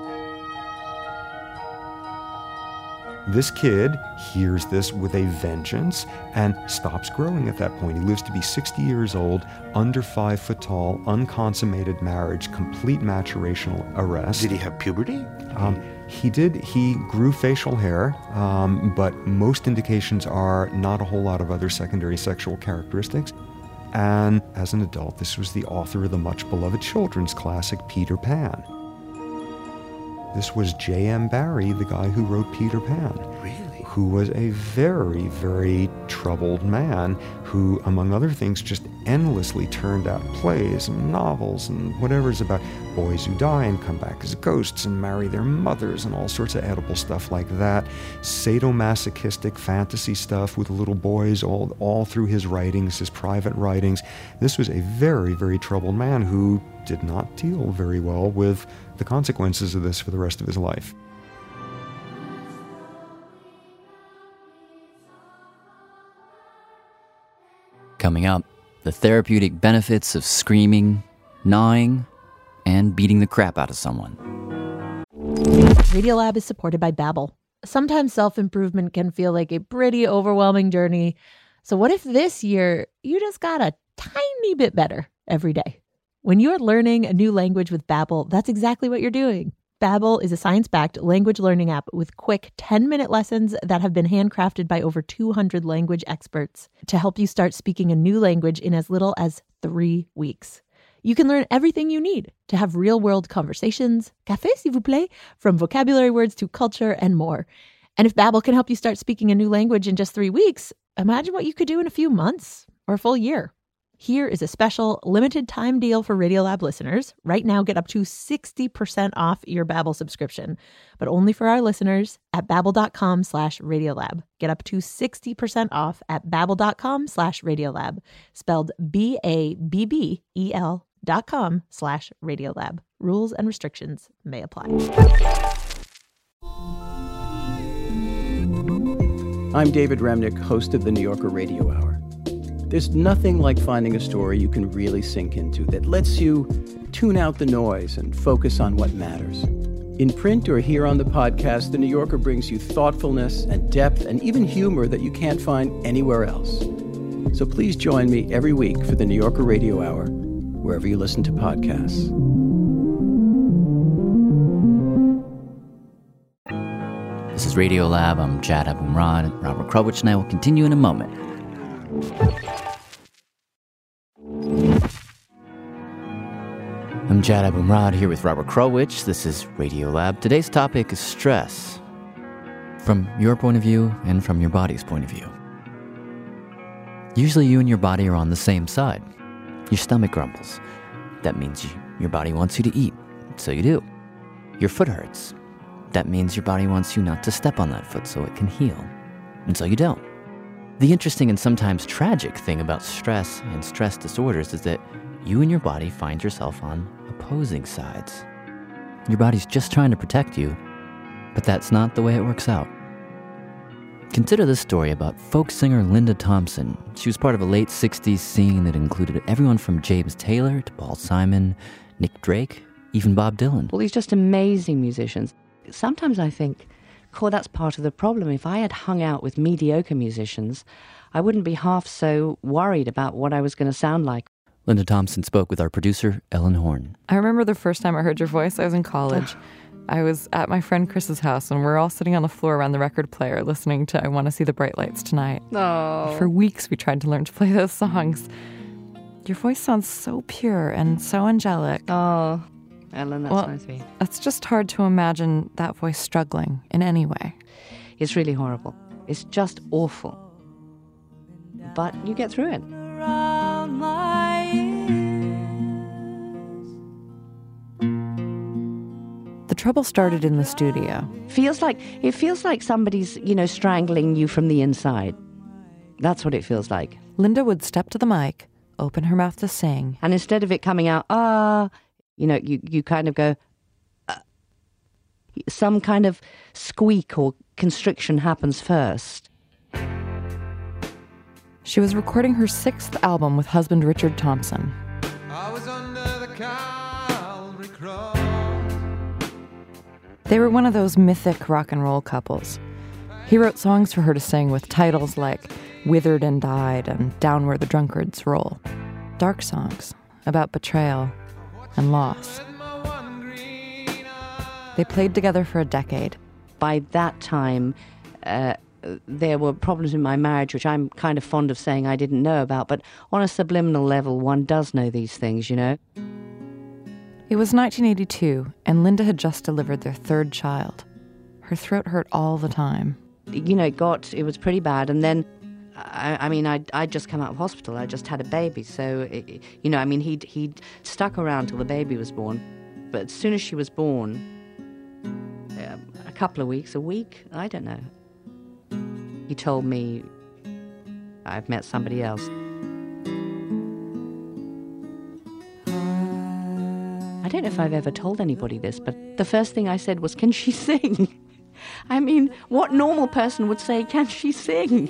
[SPEAKER 5] This kid hears this with a vengeance and stops growing at that point. He lives to be 60 years old, under 5 foot tall, unconsummated marriage, complete maturational arrest.
[SPEAKER 10] Did he have puberty?
[SPEAKER 5] He did. He grew facial hair, but most indications are not a whole lot of other secondary sexual characteristics. And as an adult, this was the author of the much-beloved children's classic, Peter Pan. This was J.M. Barrie, the guy who wrote Peter Pan.
[SPEAKER 10] Really?
[SPEAKER 5] Who was a very, very troubled man who, among other things, just endlessly turned out plays and novels and whatever's about boys who die and come back as ghosts and marry their mothers and all sorts of edible stuff like that. Sadomasochistic fantasy stuff with little boys all through his writings, his private writings. This was a very, very troubled man who did not deal very well with the consequences of this for the rest of his life.
[SPEAKER 7] Coming up, the therapeutic benefits of screaming, gnawing, and beating the crap out of someone.
[SPEAKER 1] Radiolab is supported by Babbel. Sometimes self-improvement can feel like a pretty overwhelming journey. So what if this year you just got a tiny bit better every day? When you're learning a new language with Babbel, that's exactly what you're doing. Babbel is a science-backed language learning app with quick 10-minute lessons that have been handcrafted by over 200 language experts to help you start speaking a new language in as little as 3 weeks. You can learn everything you need to have real-world conversations, café s'il vous plaît, from vocabulary words to culture and more. And if Babbel can help you start speaking a new language in just 3 weeks, imagine what you could do in a few months or a full year. Here is a special limited time deal for Radiolab listeners. Right now, get up to 60% off your Babbel subscription, but only for our listeners at babbel.com/Radiolab. Get up to 60% off at babbel.com/Radiolab, spelled BABBEL.com/Radiolab. Rules and restrictions may apply.
[SPEAKER 18] I'm David Remnick, host of the New Yorker Radio Hour. There's nothing like finding a story you can really sink into that lets you tune out the noise and focus on what matters. In print or here on the podcast, The New Yorker brings you thoughtfulness and depth and even humor that you can't find anywhere else. So please join me every week for the New Yorker Radio Hour, wherever you listen to podcasts.
[SPEAKER 7] This is Radiolab. I'm Jad Abumrad. Robert Krulwich and I will continue in a moment. I'm Jad Abumrad here with Robert Krulwich. This is Radiolab. Today's topic is stress. From your point of view and from your body's point of view. Usually you and your body are on the same side. Your stomach grumbles. That means your body wants you to eat. So you do. Your foot hurts. That means your body wants you not to step on that foot so it can heal. And so you don't. The interesting and sometimes tragic thing about stress and stress disorders is that you and your body find yourself on opposing sides. Your body's just trying to protect you, but that's not the way it works out. Consider this story about folk singer Linda Thompson. She was part of a late 60s scene that included everyone from James Taylor to Paul Simon, Nick Drake, even Bob Dylan.
[SPEAKER 9] All these just amazing musicians. Sometimes I think, that's part of the problem. If I had hung out with mediocre musicians, I wouldn't be half so worried about what I was going to sound like.
[SPEAKER 7] Linda Thompson spoke with our producer, Ellen Horn.
[SPEAKER 17] I remember the first time I heard your voice, I was in college. I was at my friend Chris's house, and we're all sitting on the floor around the record player listening to I Want to See the Bright Lights Tonight.
[SPEAKER 9] Oh.
[SPEAKER 17] For weeks, we tried to learn to play those songs. Your voice sounds so pure and so angelic.
[SPEAKER 9] Oh, Ellen, that's nice of you.
[SPEAKER 17] It's just hard to imagine that voice struggling in any way.
[SPEAKER 9] It's really horrible. It's just awful. But you get through it.
[SPEAKER 17] The trouble started in the studio.
[SPEAKER 9] It feels like somebody's, strangling you from the inside. That's what it feels like.
[SPEAKER 17] Linda would step to the mic, open her mouth to sing.
[SPEAKER 9] And instead of it coming out, you kind of go, some kind of squeak or constriction happens first.
[SPEAKER 17] She was recording her 6th album with husband Richard Thompson.
[SPEAKER 19] I was under the Calvary cross.
[SPEAKER 17] They were one of those mythic rock and roll couples. He wrote songs for her to sing with titles like Withered and Died and Down Where the Drunkards Roll. Dark songs about betrayal and loss. They played together for a decade.
[SPEAKER 9] By that time, there were problems in my marriage, which I'm kind of fond of saying I didn't know about, but on a subliminal level, one does know these things,
[SPEAKER 17] It was 1982, and Linda had just delivered their 3rd child. Her throat hurt all the time.
[SPEAKER 9] It was pretty bad, and then, I'd just come out of hospital. I just had a baby, so, he'd stuck around till the baby was born. But as soon as she was born, a couple of weeks, a week, I don't know, he told me, I've met somebody else. I don't know if I've ever told anybody this, but the first thing I said was, can she sing? What normal person would say, can she sing?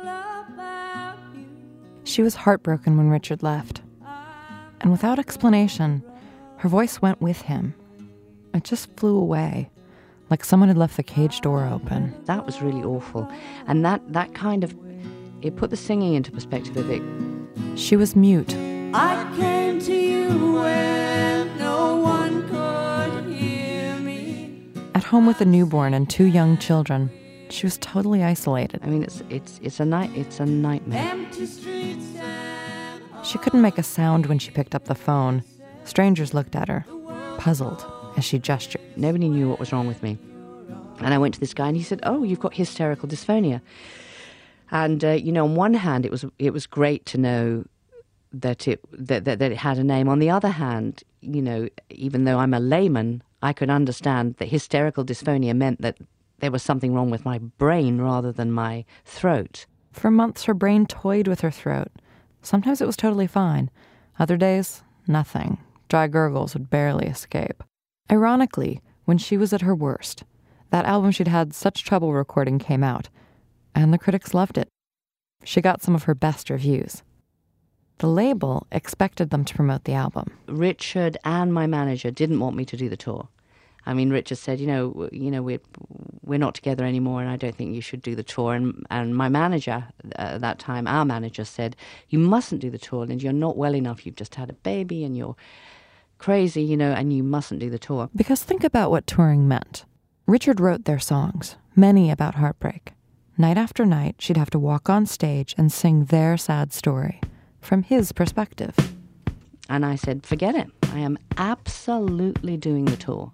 [SPEAKER 17] She was heartbroken when Richard left. And without explanation, her voice went with him. It just flew away, like someone had left the cage door open.
[SPEAKER 9] That was really awful. And that kind of, it put the singing into perspective a bit.
[SPEAKER 17] She was mute.
[SPEAKER 19] I came to you when no one could hear me.
[SPEAKER 17] At home with a newborn and 2 young children, she was totally isolated.
[SPEAKER 9] It's a nightmare.
[SPEAKER 19] Empty streets and
[SPEAKER 17] She couldn't make a sound when she picked up the phone. Strangers looked at her, puzzled, as she gestured.
[SPEAKER 9] Nobody knew what was wrong with me. And I went to this guy and he said, "Oh, you've got hysterical dysphonia." And, on one hand, it was great to know that it had a name. On the other hand, even though I'm a layman, I could understand that hysterical dysphonia meant that there was something wrong with my brain rather than my throat.
[SPEAKER 17] For months, her brain toyed with her throat. Sometimes it was totally fine. Other days, nothing. Dry gurgles would barely escape. Ironically, when she was at her worst, that album she'd had such trouble recording came out, and the critics loved it. She got some of her best reviews. The label expected them to promote the album.
[SPEAKER 9] Richard and my manager didn't want me to do the tour. I mean, Richard said, we're not together anymore, and I don't think you should do the tour. And my manager, at that time, our manager said, "You mustn't do the tour, and you're not well enough. You've just had a baby, and you're crazy, and you mustn't do the tour."
[SPEAKER 17] Because think about what touring meant. Richard wrote their songs, many about heartbreak. Night after night, she'd have to walk on stage and sing their sad story, from his perspective.
[SPEAKER 9] And I said, "Forget it. I am absolutely doing the tour."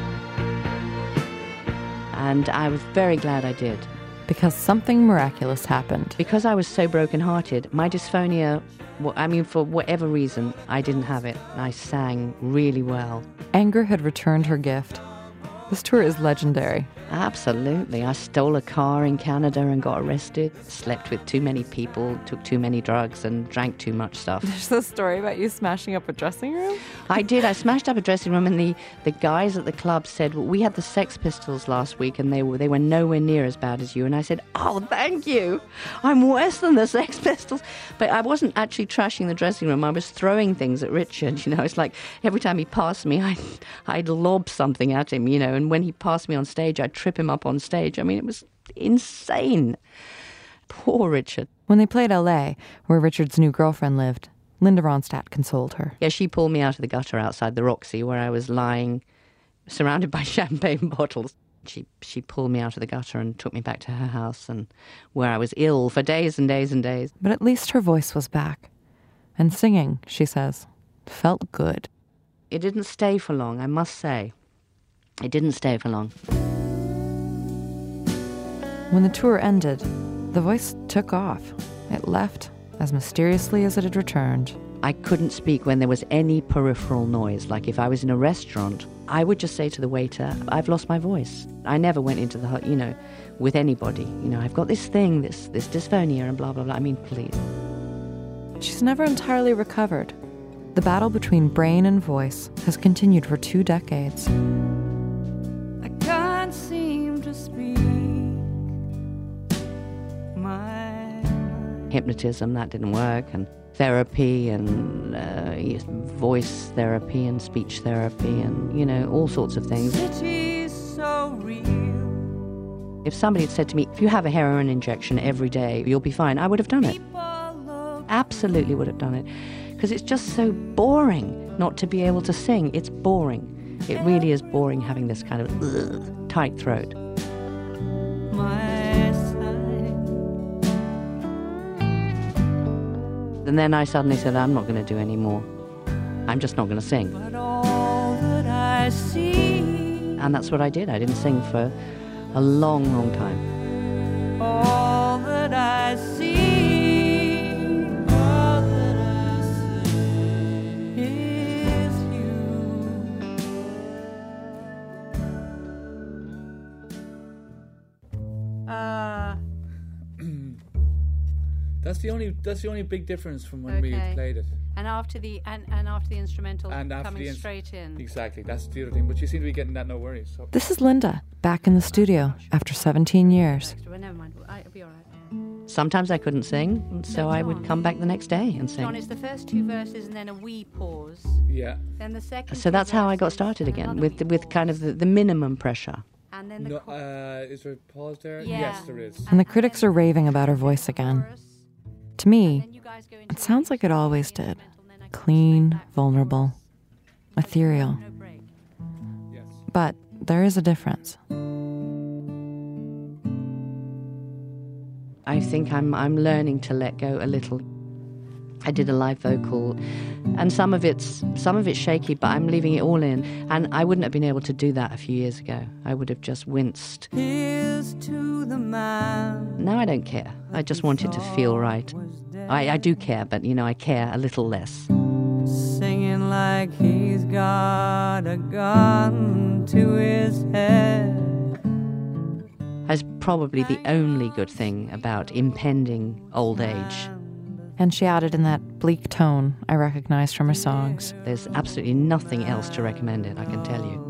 [SPEAKER 9] And I was very glad I did.
[SPEAKER 17] Because something miraculous happened.
[SPEAKER 9] Because I was so brokenhearted, my dysphonia, for whatever reason, I didn't have it. I sang really well.
[SPEAKER 17] Anger had returned her gift. This tour is legendary.
[SPEAKER 9] Absolutely. I stole a car in Canada and got arrested, slept with too many people, took too many drugs, and drank too much stuff.
[SPEAKER 17] There's a story about you smashing up a dressing room?
[SPEAKER 9] I did. I smashed up a dressing room, and the guys at the club said, "Well, we had the Sex Pistols last week, and they were nowhere near as bad as you." And I said, "Oh, thank you. I'm worse than the Sex Pistols." But I wasn't actually trashing the dressing room. I was throwing things at Richard. It's like every time he passed me, I'd lob something at him, and when he passed me on stage, I'd trip him up on stage. I mean, it was insane. Poor Richard.
[SPEAKER 17] When they played LA, where Richard's new girlfriend lived, Linda Ronstadt consoled her.
[SPEAKER 9] Yeah, she pulled me out of the gutter outside the Roxy, where I was lying surrounded by champagne bottles. She pulled me out of the gutter and took me back to her house, and where I was ill for days and days and days.
[SPEAKER 17] But at least her voice was back. And singing, she says, felt good.
[SPEAKER 9] It didn't stay for long, I must say. It didn't stay for long.
[SPEAKER 17] When the tour ended, the voice took off. It left as mysteriously as it had returned.
[SPEAKER 9] I couldn't speak when there was any peripheral noise. Like if I was in a restaurant, I would just say to the waiter, "I've lost my voice." I never went into the, with anybody. "I've got this thing, this dysphonia and blah, blah, blah." I mean, please.
[SPEAKER 17] She's never entirely recovered. The battle between brain and voice has continued for 2 decades.
[SPEAKER 19] I can't seem to speak.
[SPEAKER 9] Hypnotism, that didn't work, and therapy and voice therapy and speech therapy and, all sorts of things.
[SPEAKER 19] City's so real.
[SPEAKER 9] If somebody had said to me, "If you have a heroin injection every day, you'll be fine," I would have done it. Absolutely would have done it. Because it's just so boring not to be able to sing. It's boring. It really is boring having this kind of tight throat. And then I suddenly said, "I'm not going to do any more. I'm just not going to sing."
[SPEAKER 19] But all that I see.
[SPEAKER 9] And that's what I did. I didn't sing for a long, long time.
[SPEAKER 19] All that I see. All that I see is
[SPEAKER 4] That's the only big difference from when we played it.
[SPEAKER 20] And after the instrumental coming straight in.
[SPEAKER 4] Exactly, that's the other thing. But you seem to be getting that, no worries. So.
[SPEAKER 17] This is Linda, back in the studio after 17 years.
[SPEAKER 20] Never mind, it'll be all right.
[SPEAKER 9] Sometimes I couldn't sing, so I would come back the next day and sing.
[SPEAKER 20] John, it's the first 2 verses and then a wee pause.
[SPEAKER 4] Yeah.
[SPEAKER 20] Then the second.
[SPEAKER 9] So that's how I got started again, with kind of the minimum pressure.
[SPEAKER 20] And then
[SPEAKER 4] is there a pause there?
[SPEAKER 20] Yeah.
[SPEAKER 4] Yes, there is.
[SPEAKER 17] And the critics are raving about her voice again. To me, it sounds like it always did. Clean, vulnerable, ethereal. But there is a difference.
[SPEAKER 9] I think I'm learning to let go a little. I did a live vocal, and some of it's shaky, but I'm leaving it all in. And I wouldn't have been able to do that a few years ago. I would have just winced.
[SPEAKER 19] Here's to the man.
[SPEAKER 9] Now I don't care. I just want it to feel right. I do care, but, I care a little less.
[SPEAKER 19] Singing like he's got a gun to his head.
[SPEAKER 9] That's probably the only good thing about impending old age.
[SPEAKER 17] And she added in that bleak tone I recognized from her songs.
[SPEAKER 9] There's absolutely nothing else to recommend it, I can tell you.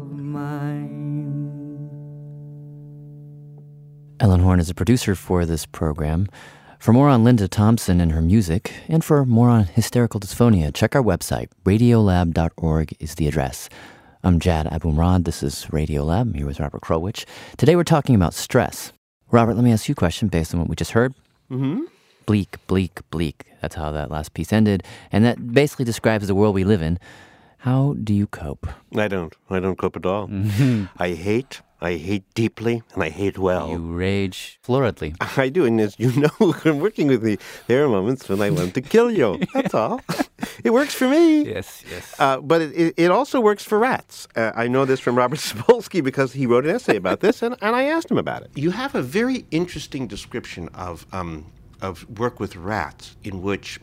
[SPEAKER 7] Ellen Horn is a producer for this program. For more on Linda Thompson and her music, and for more on hysterical dysphonia, check our website. Radiolab.org is the address. I'm Jad Abumrad. This is Radiolab. I'm here with Robert Krulwich. Today we're talking about stress. Robert, let me ask you a question based on what we just heard.
[SPEAKER 10] Mm-hmm.
[SPEAKER 7] Bleak, bleak, bleak. That's how that last piece ended. And that basically describes the world we live in. How do you cope?
[SPEAKER 10] I don't cope at all.
[SPEAKER 7] Mm-hmm.
[SPEAKER 10] I hate deeply, and I hate well.
[SPEAKER 7] You rage floridly.
[SPEAKER 10] I do, and as you know, when working with me, there are moments when I want to kill you. That's all. It works for me.
[SPEAKER 7] Yes.
[SPEAKER 10] But it also works for rats. I know this from Robert Sapolsky because he wrote an essay about this, and I asked him about it. You have a very interesting description of work with rats in which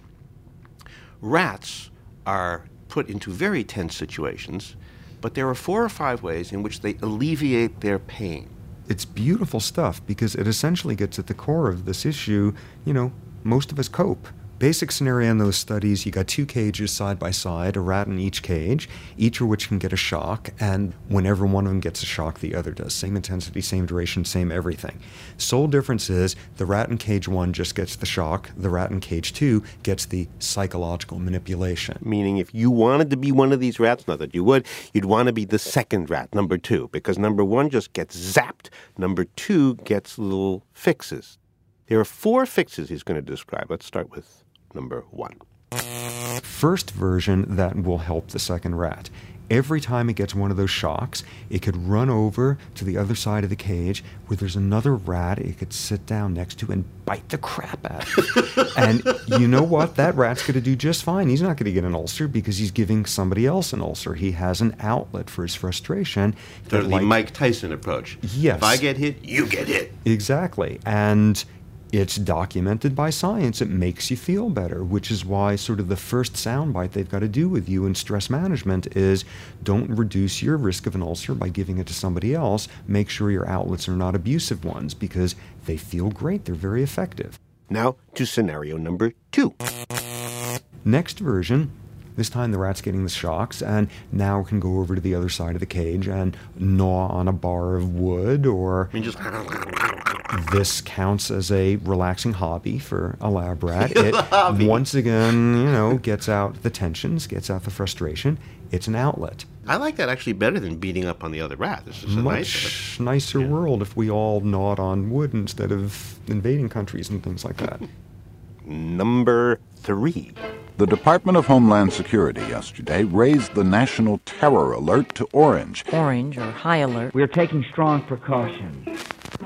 [SPEAKER 10] rats are put into very tense situations, but there are 4 or 5 ways in which they alleviate their pain.
[SPEAKER 5] It's beautiful stuff because it essentially gets at the core of this issue. Most of us cope. Basic scenario in those studies, you got 2 cages side by side, a rat in each cage, each of which can get a shock, and whenever one of them gets a shock, the other does. Same intensity, same duration, same everything. Sole difference is the rat in cage 1 just gets the shock, the rat in cage 2 gets the psychological manipulation.
[SPEAKER 10] Meaning if you wanted to be one of these rats, not that you would, you'd want to be the second rat, number 2, because number 1 just gets zapped, number 2 gets little fixes. There are 4 fixes he's going to describe. Let's start with number 1.
[SPEAKER 5] First version that will help the second rat. Every time it gets one of those shocks, it could run over to the other side of the cage where there's another rat it could sit down next to and bite the crap out of. And you know what? That rat's going to do just fine. He's not going to get an ulcer because he's giving somebody else an ulcer. He has an outlet for his frustration.
[SPEAKER 10] The Mike Tyson approach.
[SPEAKER 5] Yes.
[SPEAKER 10] If I get hit, you get hit.
[SPEAKER 5] Exactly. And it's documented by science. It makes you feel better, which is why sort of the first soundbite they've got to do with you in stress management is don't reduce your risk of an ulcer by giving it to somebody else. Make sure your outlets are not abusive ones because they feel great. They're very effective.
[SPEAKER 10] Now to scenario number 2.
[SPEAKER 5] Next version. This time the rat's getting the shocks and now can go over to the other side of the cage and gnaw on a bar of wood or... This counts as a relaxing hobby for a lab rat. It once again, gets out the tensions, gets out the frustration. It's an outlet.
[SPEAKER 10] I like that actually better than beating up on the other rat. This is
[SPEAKER 5] much nicer world if we all gnawed on wood instead of invading countries and things like that.
[SPEAKER 10] Number 3.
[SPEAKER 21] The Department of Homeland Security yesterday raised the national terror alert to orange.
[SPEAKER 22] Orange or high alert. We're taking strong precautions.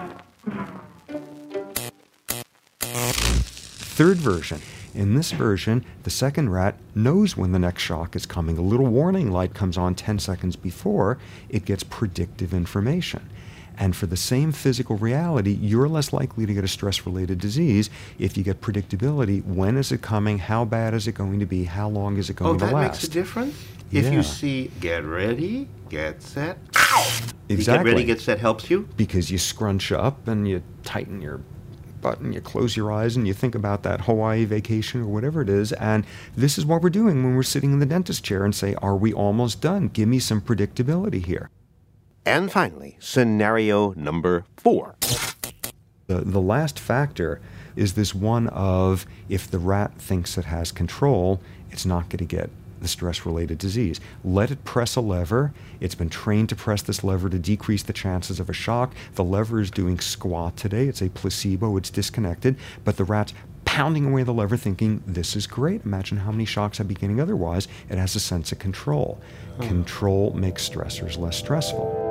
[SPEAKER 5] Third version. In this version, the second rat knows when the next shock is coming. A little warning light comes on 10 seconds before. It gets predictive information. And for the same physical reality, you're less likely to get a stress-related disease if you get predictability. When is it coming? How bad is it going to be? How long is it going to last?
[SPEAKER 10] Oh, that makes a difference? If you see, get ready, get set, ow!
[SPEAKER 5] Exactly.
[SPEAKER 10] Get ready, get set helps you?
[SPEAKER 5] Because you scrunch up and you tighten your butt and you close your eyes and you think about that Hawaii vacation or whatever it is. And this is what we're doing when we're sitting in the dentist chair and say, are we almost done? Give me some predictability here.
[SPEAKER 10] And finally, scenario number 4.
[SPEAKER 5] The last factor is this one of if the rat thinks it has control, it's not going to get the stress-related disease. Let it press a lever. It's been trained to press this lever to decrease the chances of a shock. The lever is doing squat today. It's a placebo. It's disconnected. But the rat's pounding away the lever thinking, this is great. Imagine how many shocks I'd be getting otherwise. It has a sense of control. Control makes stressors less stressful.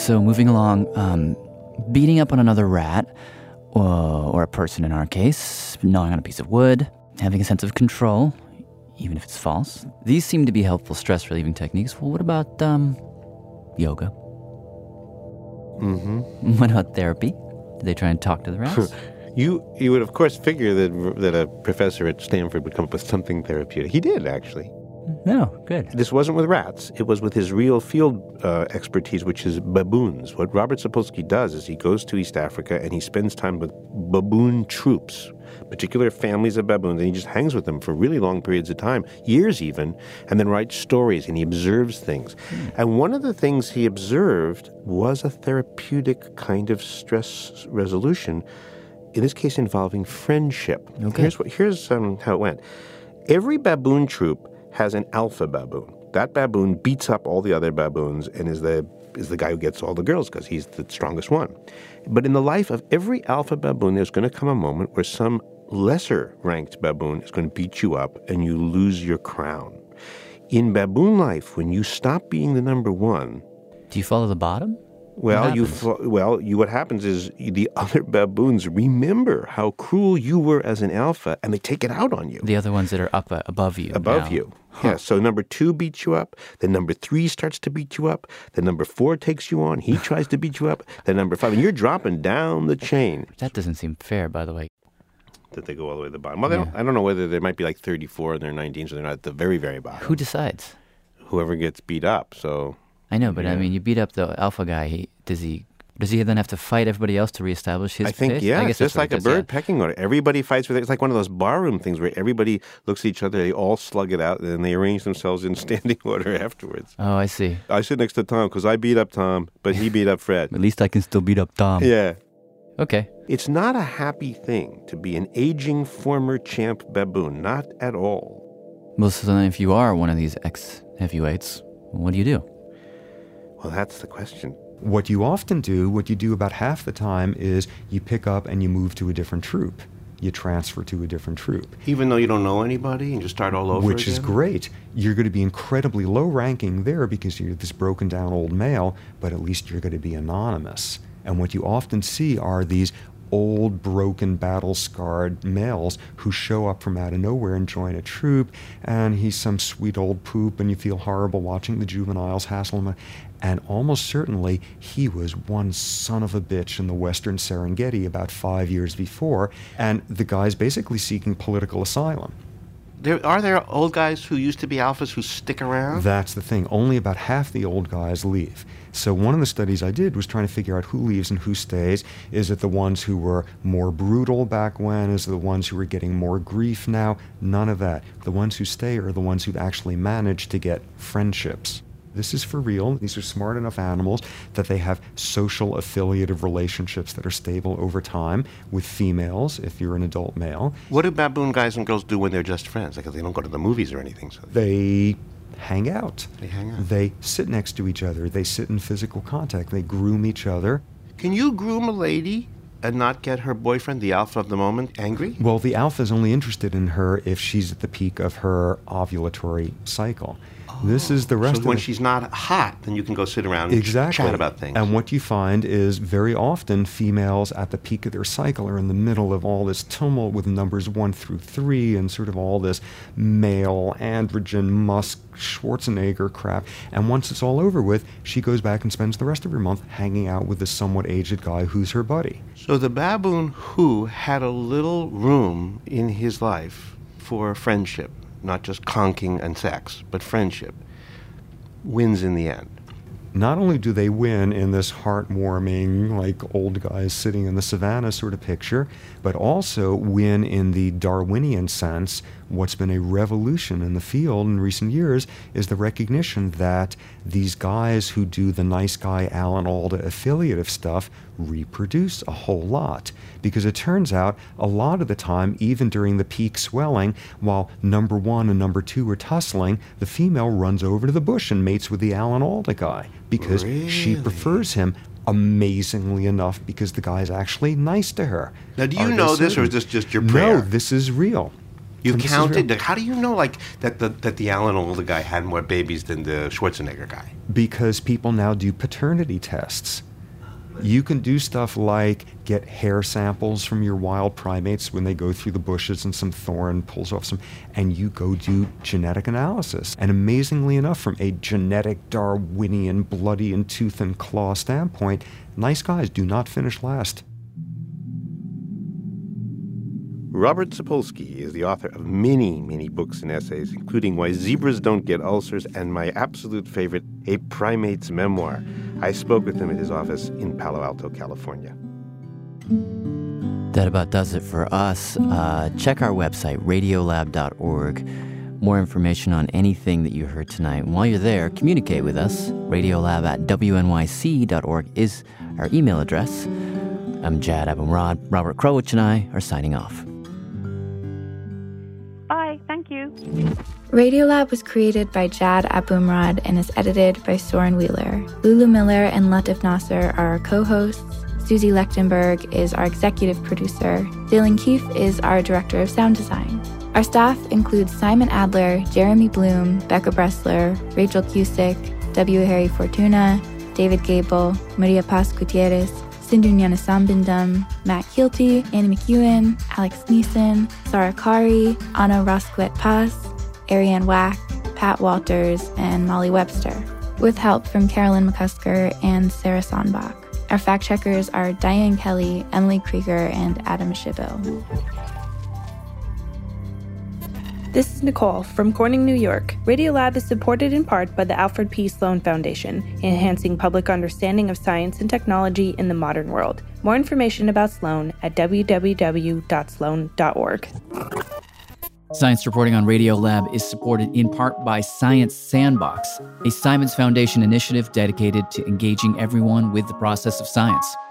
[SPEAKER 7] So moving along, beating up on another rat, or a person in our case, gnawing on a piece of wood, having a sense of control, even if it's false. These seem to be helpful stress-relieving techniques. Well, what about yoga?
[SPEAKER 10] Mm-hmm.
[SPEAKER 7] What about therapy? Do they try and talk to the rats?
[SPEAKER 10] You would, of course, figure that a professor at Stanford would come up with something therapeutic. He did, actually.
[SPEAKER 7] No, good.
[SPEAKER 10] This wasn't with rats. It was with his real field expertise, which is baboons. What Robert Sapolsky does is he goes to East Africa and he spends time with baboon troops, particular families of baboons, and he just hangs with them for really long periods of time, years even, and then writes stories, and he observes things. And one of the things he observed was a therapeutic kind of stress resolution, in this case involving friendship.
[SPEAKER 7] Okay.
[SPEAKER 10] Here's how it went. Every baboon troop has an alpha baboon. That baboon beats up all the other baboons and is the guy who gets all the girls because he's the strongest one. But in the life of every alpha baboon, there's going to come a moment where some lesser-ranked baboon is going to beat you up and you lose your crown. In baboon life, when you stop being the number one...
[SPEAKER 7] Do you follow the bottom?
[SPEAKER 10] What happens is the other baboons remember how cruel you were as an alpha, and they take it out on you.
[SPEAKER 7] The other ones that are up above you.
[SPEAKER 10] Above you. Huh. Yeah, so number 2 beats you up, then number 3 starts to beat you up, then number 4 takes you on, he tries to beat you up, then number 5, and you're dropping down the chain.
[SPEAKER 7] That doesn't seem fair, by the way.
[SPEAKER 10] That they go all the way to the bottom. Well, I don't know whether there might be like 34 in their 19s, so they're not at the very, very bottom.
[SPEAKER 7] Who decides?
[SPEAKER 10] Whoever gets beat up, so...
[SPEAKER 7] I know, but I mean, you beat up the alpha guy. Does he then have to fight everybody else to reestablish his place?
[SPEAKER 10] I guess just like a bird pecking order. Everybody fights with it. It's like one of those barroom things where everybody looks at each other, they all slug it out, and then they arrange themselves in standing order afterwards.
[SPEAKER 7] Oh, I see.
[SPEAKER 10] I sit next to Tom because I beat up Tom, but he beat up Fred.
[SPEAKER 7] At least I can still beat up Tom.
[SPEAKER 10] Yeah.
[SPEAKER 7] Okay.
[SPEAKER 10] It's not a happy thing to be an aging former champ baboon. Not at all.
[SPEAKER 7] Well, so then if you are one of these ex-heavyweights, what do you do?
[SPEAKER 10] Well, that's the question.
[SPEAKER 5] What you often do, what you do about half the time, is you pick up and you move to a different troop. You transfer to a different troop.
[SPEAKER 10] Even though you don't know anybody and just start all over
[SPEAKER 5] Which
[SPEAKER 10] again?
[SPEAKER 5] is great. You're going to be incredibly low ranking there because you're this broken down old male, but at least you're going to be anonymous. And what you often see are these old, broken, battle-scarred males who show up from out of nowhere and join a troop, and he's some sweet old poop, and you feel horrible watching the juveniles hassle him. And almost certainly, he was one son of a bitch in the Western Serengeti about 5 years before, and the guy's basically seeking political asylum.
[SPEAKER 10] Are there old guys who used to be alphas who stick around?
[SPEAKER 5] That's the thing. Only about half the old guys leave. So one of the studies I did was trying to figure out who leaves and who stays. Is it the ones who were more brutal back when? Is it the ones who are getting more grief now? None of that. The ones who stay are the ones who've actually managed to get friendships. This is for real. These are smart enough animals that they have social affiliative relationships that are stable over time with females, if you're an adult male.
[SPEAKER 10] What do baboon guys and girls do when they're just friends? Like, they don't go to the movies or anything. So
[SPEAKER 5] they hang out.
[SPEAKER 10] They hang out.
[SPEAKER 5] They sit next to each other. They sit in physical contact. They groom each other.
[SPEAKER 10] Can you groom a lady and not get her boyfriend, the alpha of the moment, angry?
[SPEAKER 5] Well, the alpha is only interested in her if she's at the peak of her ovulatory cycle. This is the rest of it.
[SPEAKER 10] So when she's not hot, then you can go sit around and chat about things.
[SPEAKER 5] And what you find is very often females at the peak of their cycle are in the middle of all this tumult with numbers 1 through 3 and sort of all this male androgen Musk Schwarzenegger crap. And once it's all over with, she goes back and spends the rest of her month hanging out with this somewhat aged guy who's her buddy.
[SPEAKER 10] So the baboon who had a little room in his life for friendship, not just conking and sex, but friendship, wins in the end.
[SPEAKER 5] Not only do they win in this heartwarming, like old guys sitting in the savannah sort of picture, but also win in the Darwinian sense. What's been a revolution in the field in recent years is the recognition that these guys who do the nice guy Alan Alda affiliative stuff reproduce a whole lot. Because it turns out a lot of the time, even during the peak swelling, while number 1 and number 2 are tussling, the female runs over to the bush and mates with the Alan Alda guy because she prefers him amazingly enough because the guy's actually nice to her.
[SPEAKER 10] Now, do you know this, or is this just your prayer?
[SPEAKER 5] No, this is real.
[SPEAKER 10] You
[SPEAKER 5] And this is
[SPEAKER 10] counted?
[SPEAKER 5] real.
[SPEAKER 10] How do you know, like, that the Alan Alda guy had more babies than the Schwarzenegger guy?
[SPEAKER 5] Because people now do paternity tests. You can do stuff like get hair samples from your wild primates when they go through the bushes and some thorn pulls off some, and you go do genetic analysis. And amazingly enough, from a genetic Darwinian bloody and tooth and claw standpoint, nice guys do not finish last.
[SPEAKER 10] Robert Sapolsky is the author of many, many books and essays, including Why Zebras Don't Get Ulcers and my absolute favorite, A Primate's Memoir. I spoke with him at his office in Palo Alto, California.
[SPEAKER 7] That about does it for us. Check our website, radiolab.org. More information on anything that you heard tonight. And while you're there, communicate with us. Radiolab@wnyc.org is our email address. I'm Jad Abumrad. Robert Krulwich and I are signing off.
[SPEAKER 2] Bye. Thank you.
[SPEAKER 6] Radiolab was created by Jad Abumrad and is edited by Soren Wheeler. Lulu Miller and Latif Nasser are our co-hosts. Susie Lechtenberg is our executive producer. Dylan Keefe is our director of sound design. Our staff includes Simon Adler, Jeremy Bloom, Becca Bressler, Rachel Cusick, W. Harry Fortuna, David Gable, Maria Paz Gutierrez, Sindhu Nyanasambindam, Matt Keelty, Annie McEwen, Alex Neeson, Sarah Kari, Anna Rosquet-Paz, Ariane Wack, Pat Walters, and Molly Webster, with help from Carolyn McCusker and Sarah Sonbach. Our fact checkers are Diane Kelly, Emily Krieger, and Adam Schibbel.
[SPEAKER 23] This is Nicole from Corning, New York. Radiolab is supported in part by the Alfred P. Sloan Foundation, enhancing public understanding of science and technology in the modern world. More information about Sloan at www.sloan.org.
[SPEAKER 7] Science reporting on Radiolab is supported in part by Science Sandbox, a Simons Foundation initiative dedicated to engaging everyone with the process of science.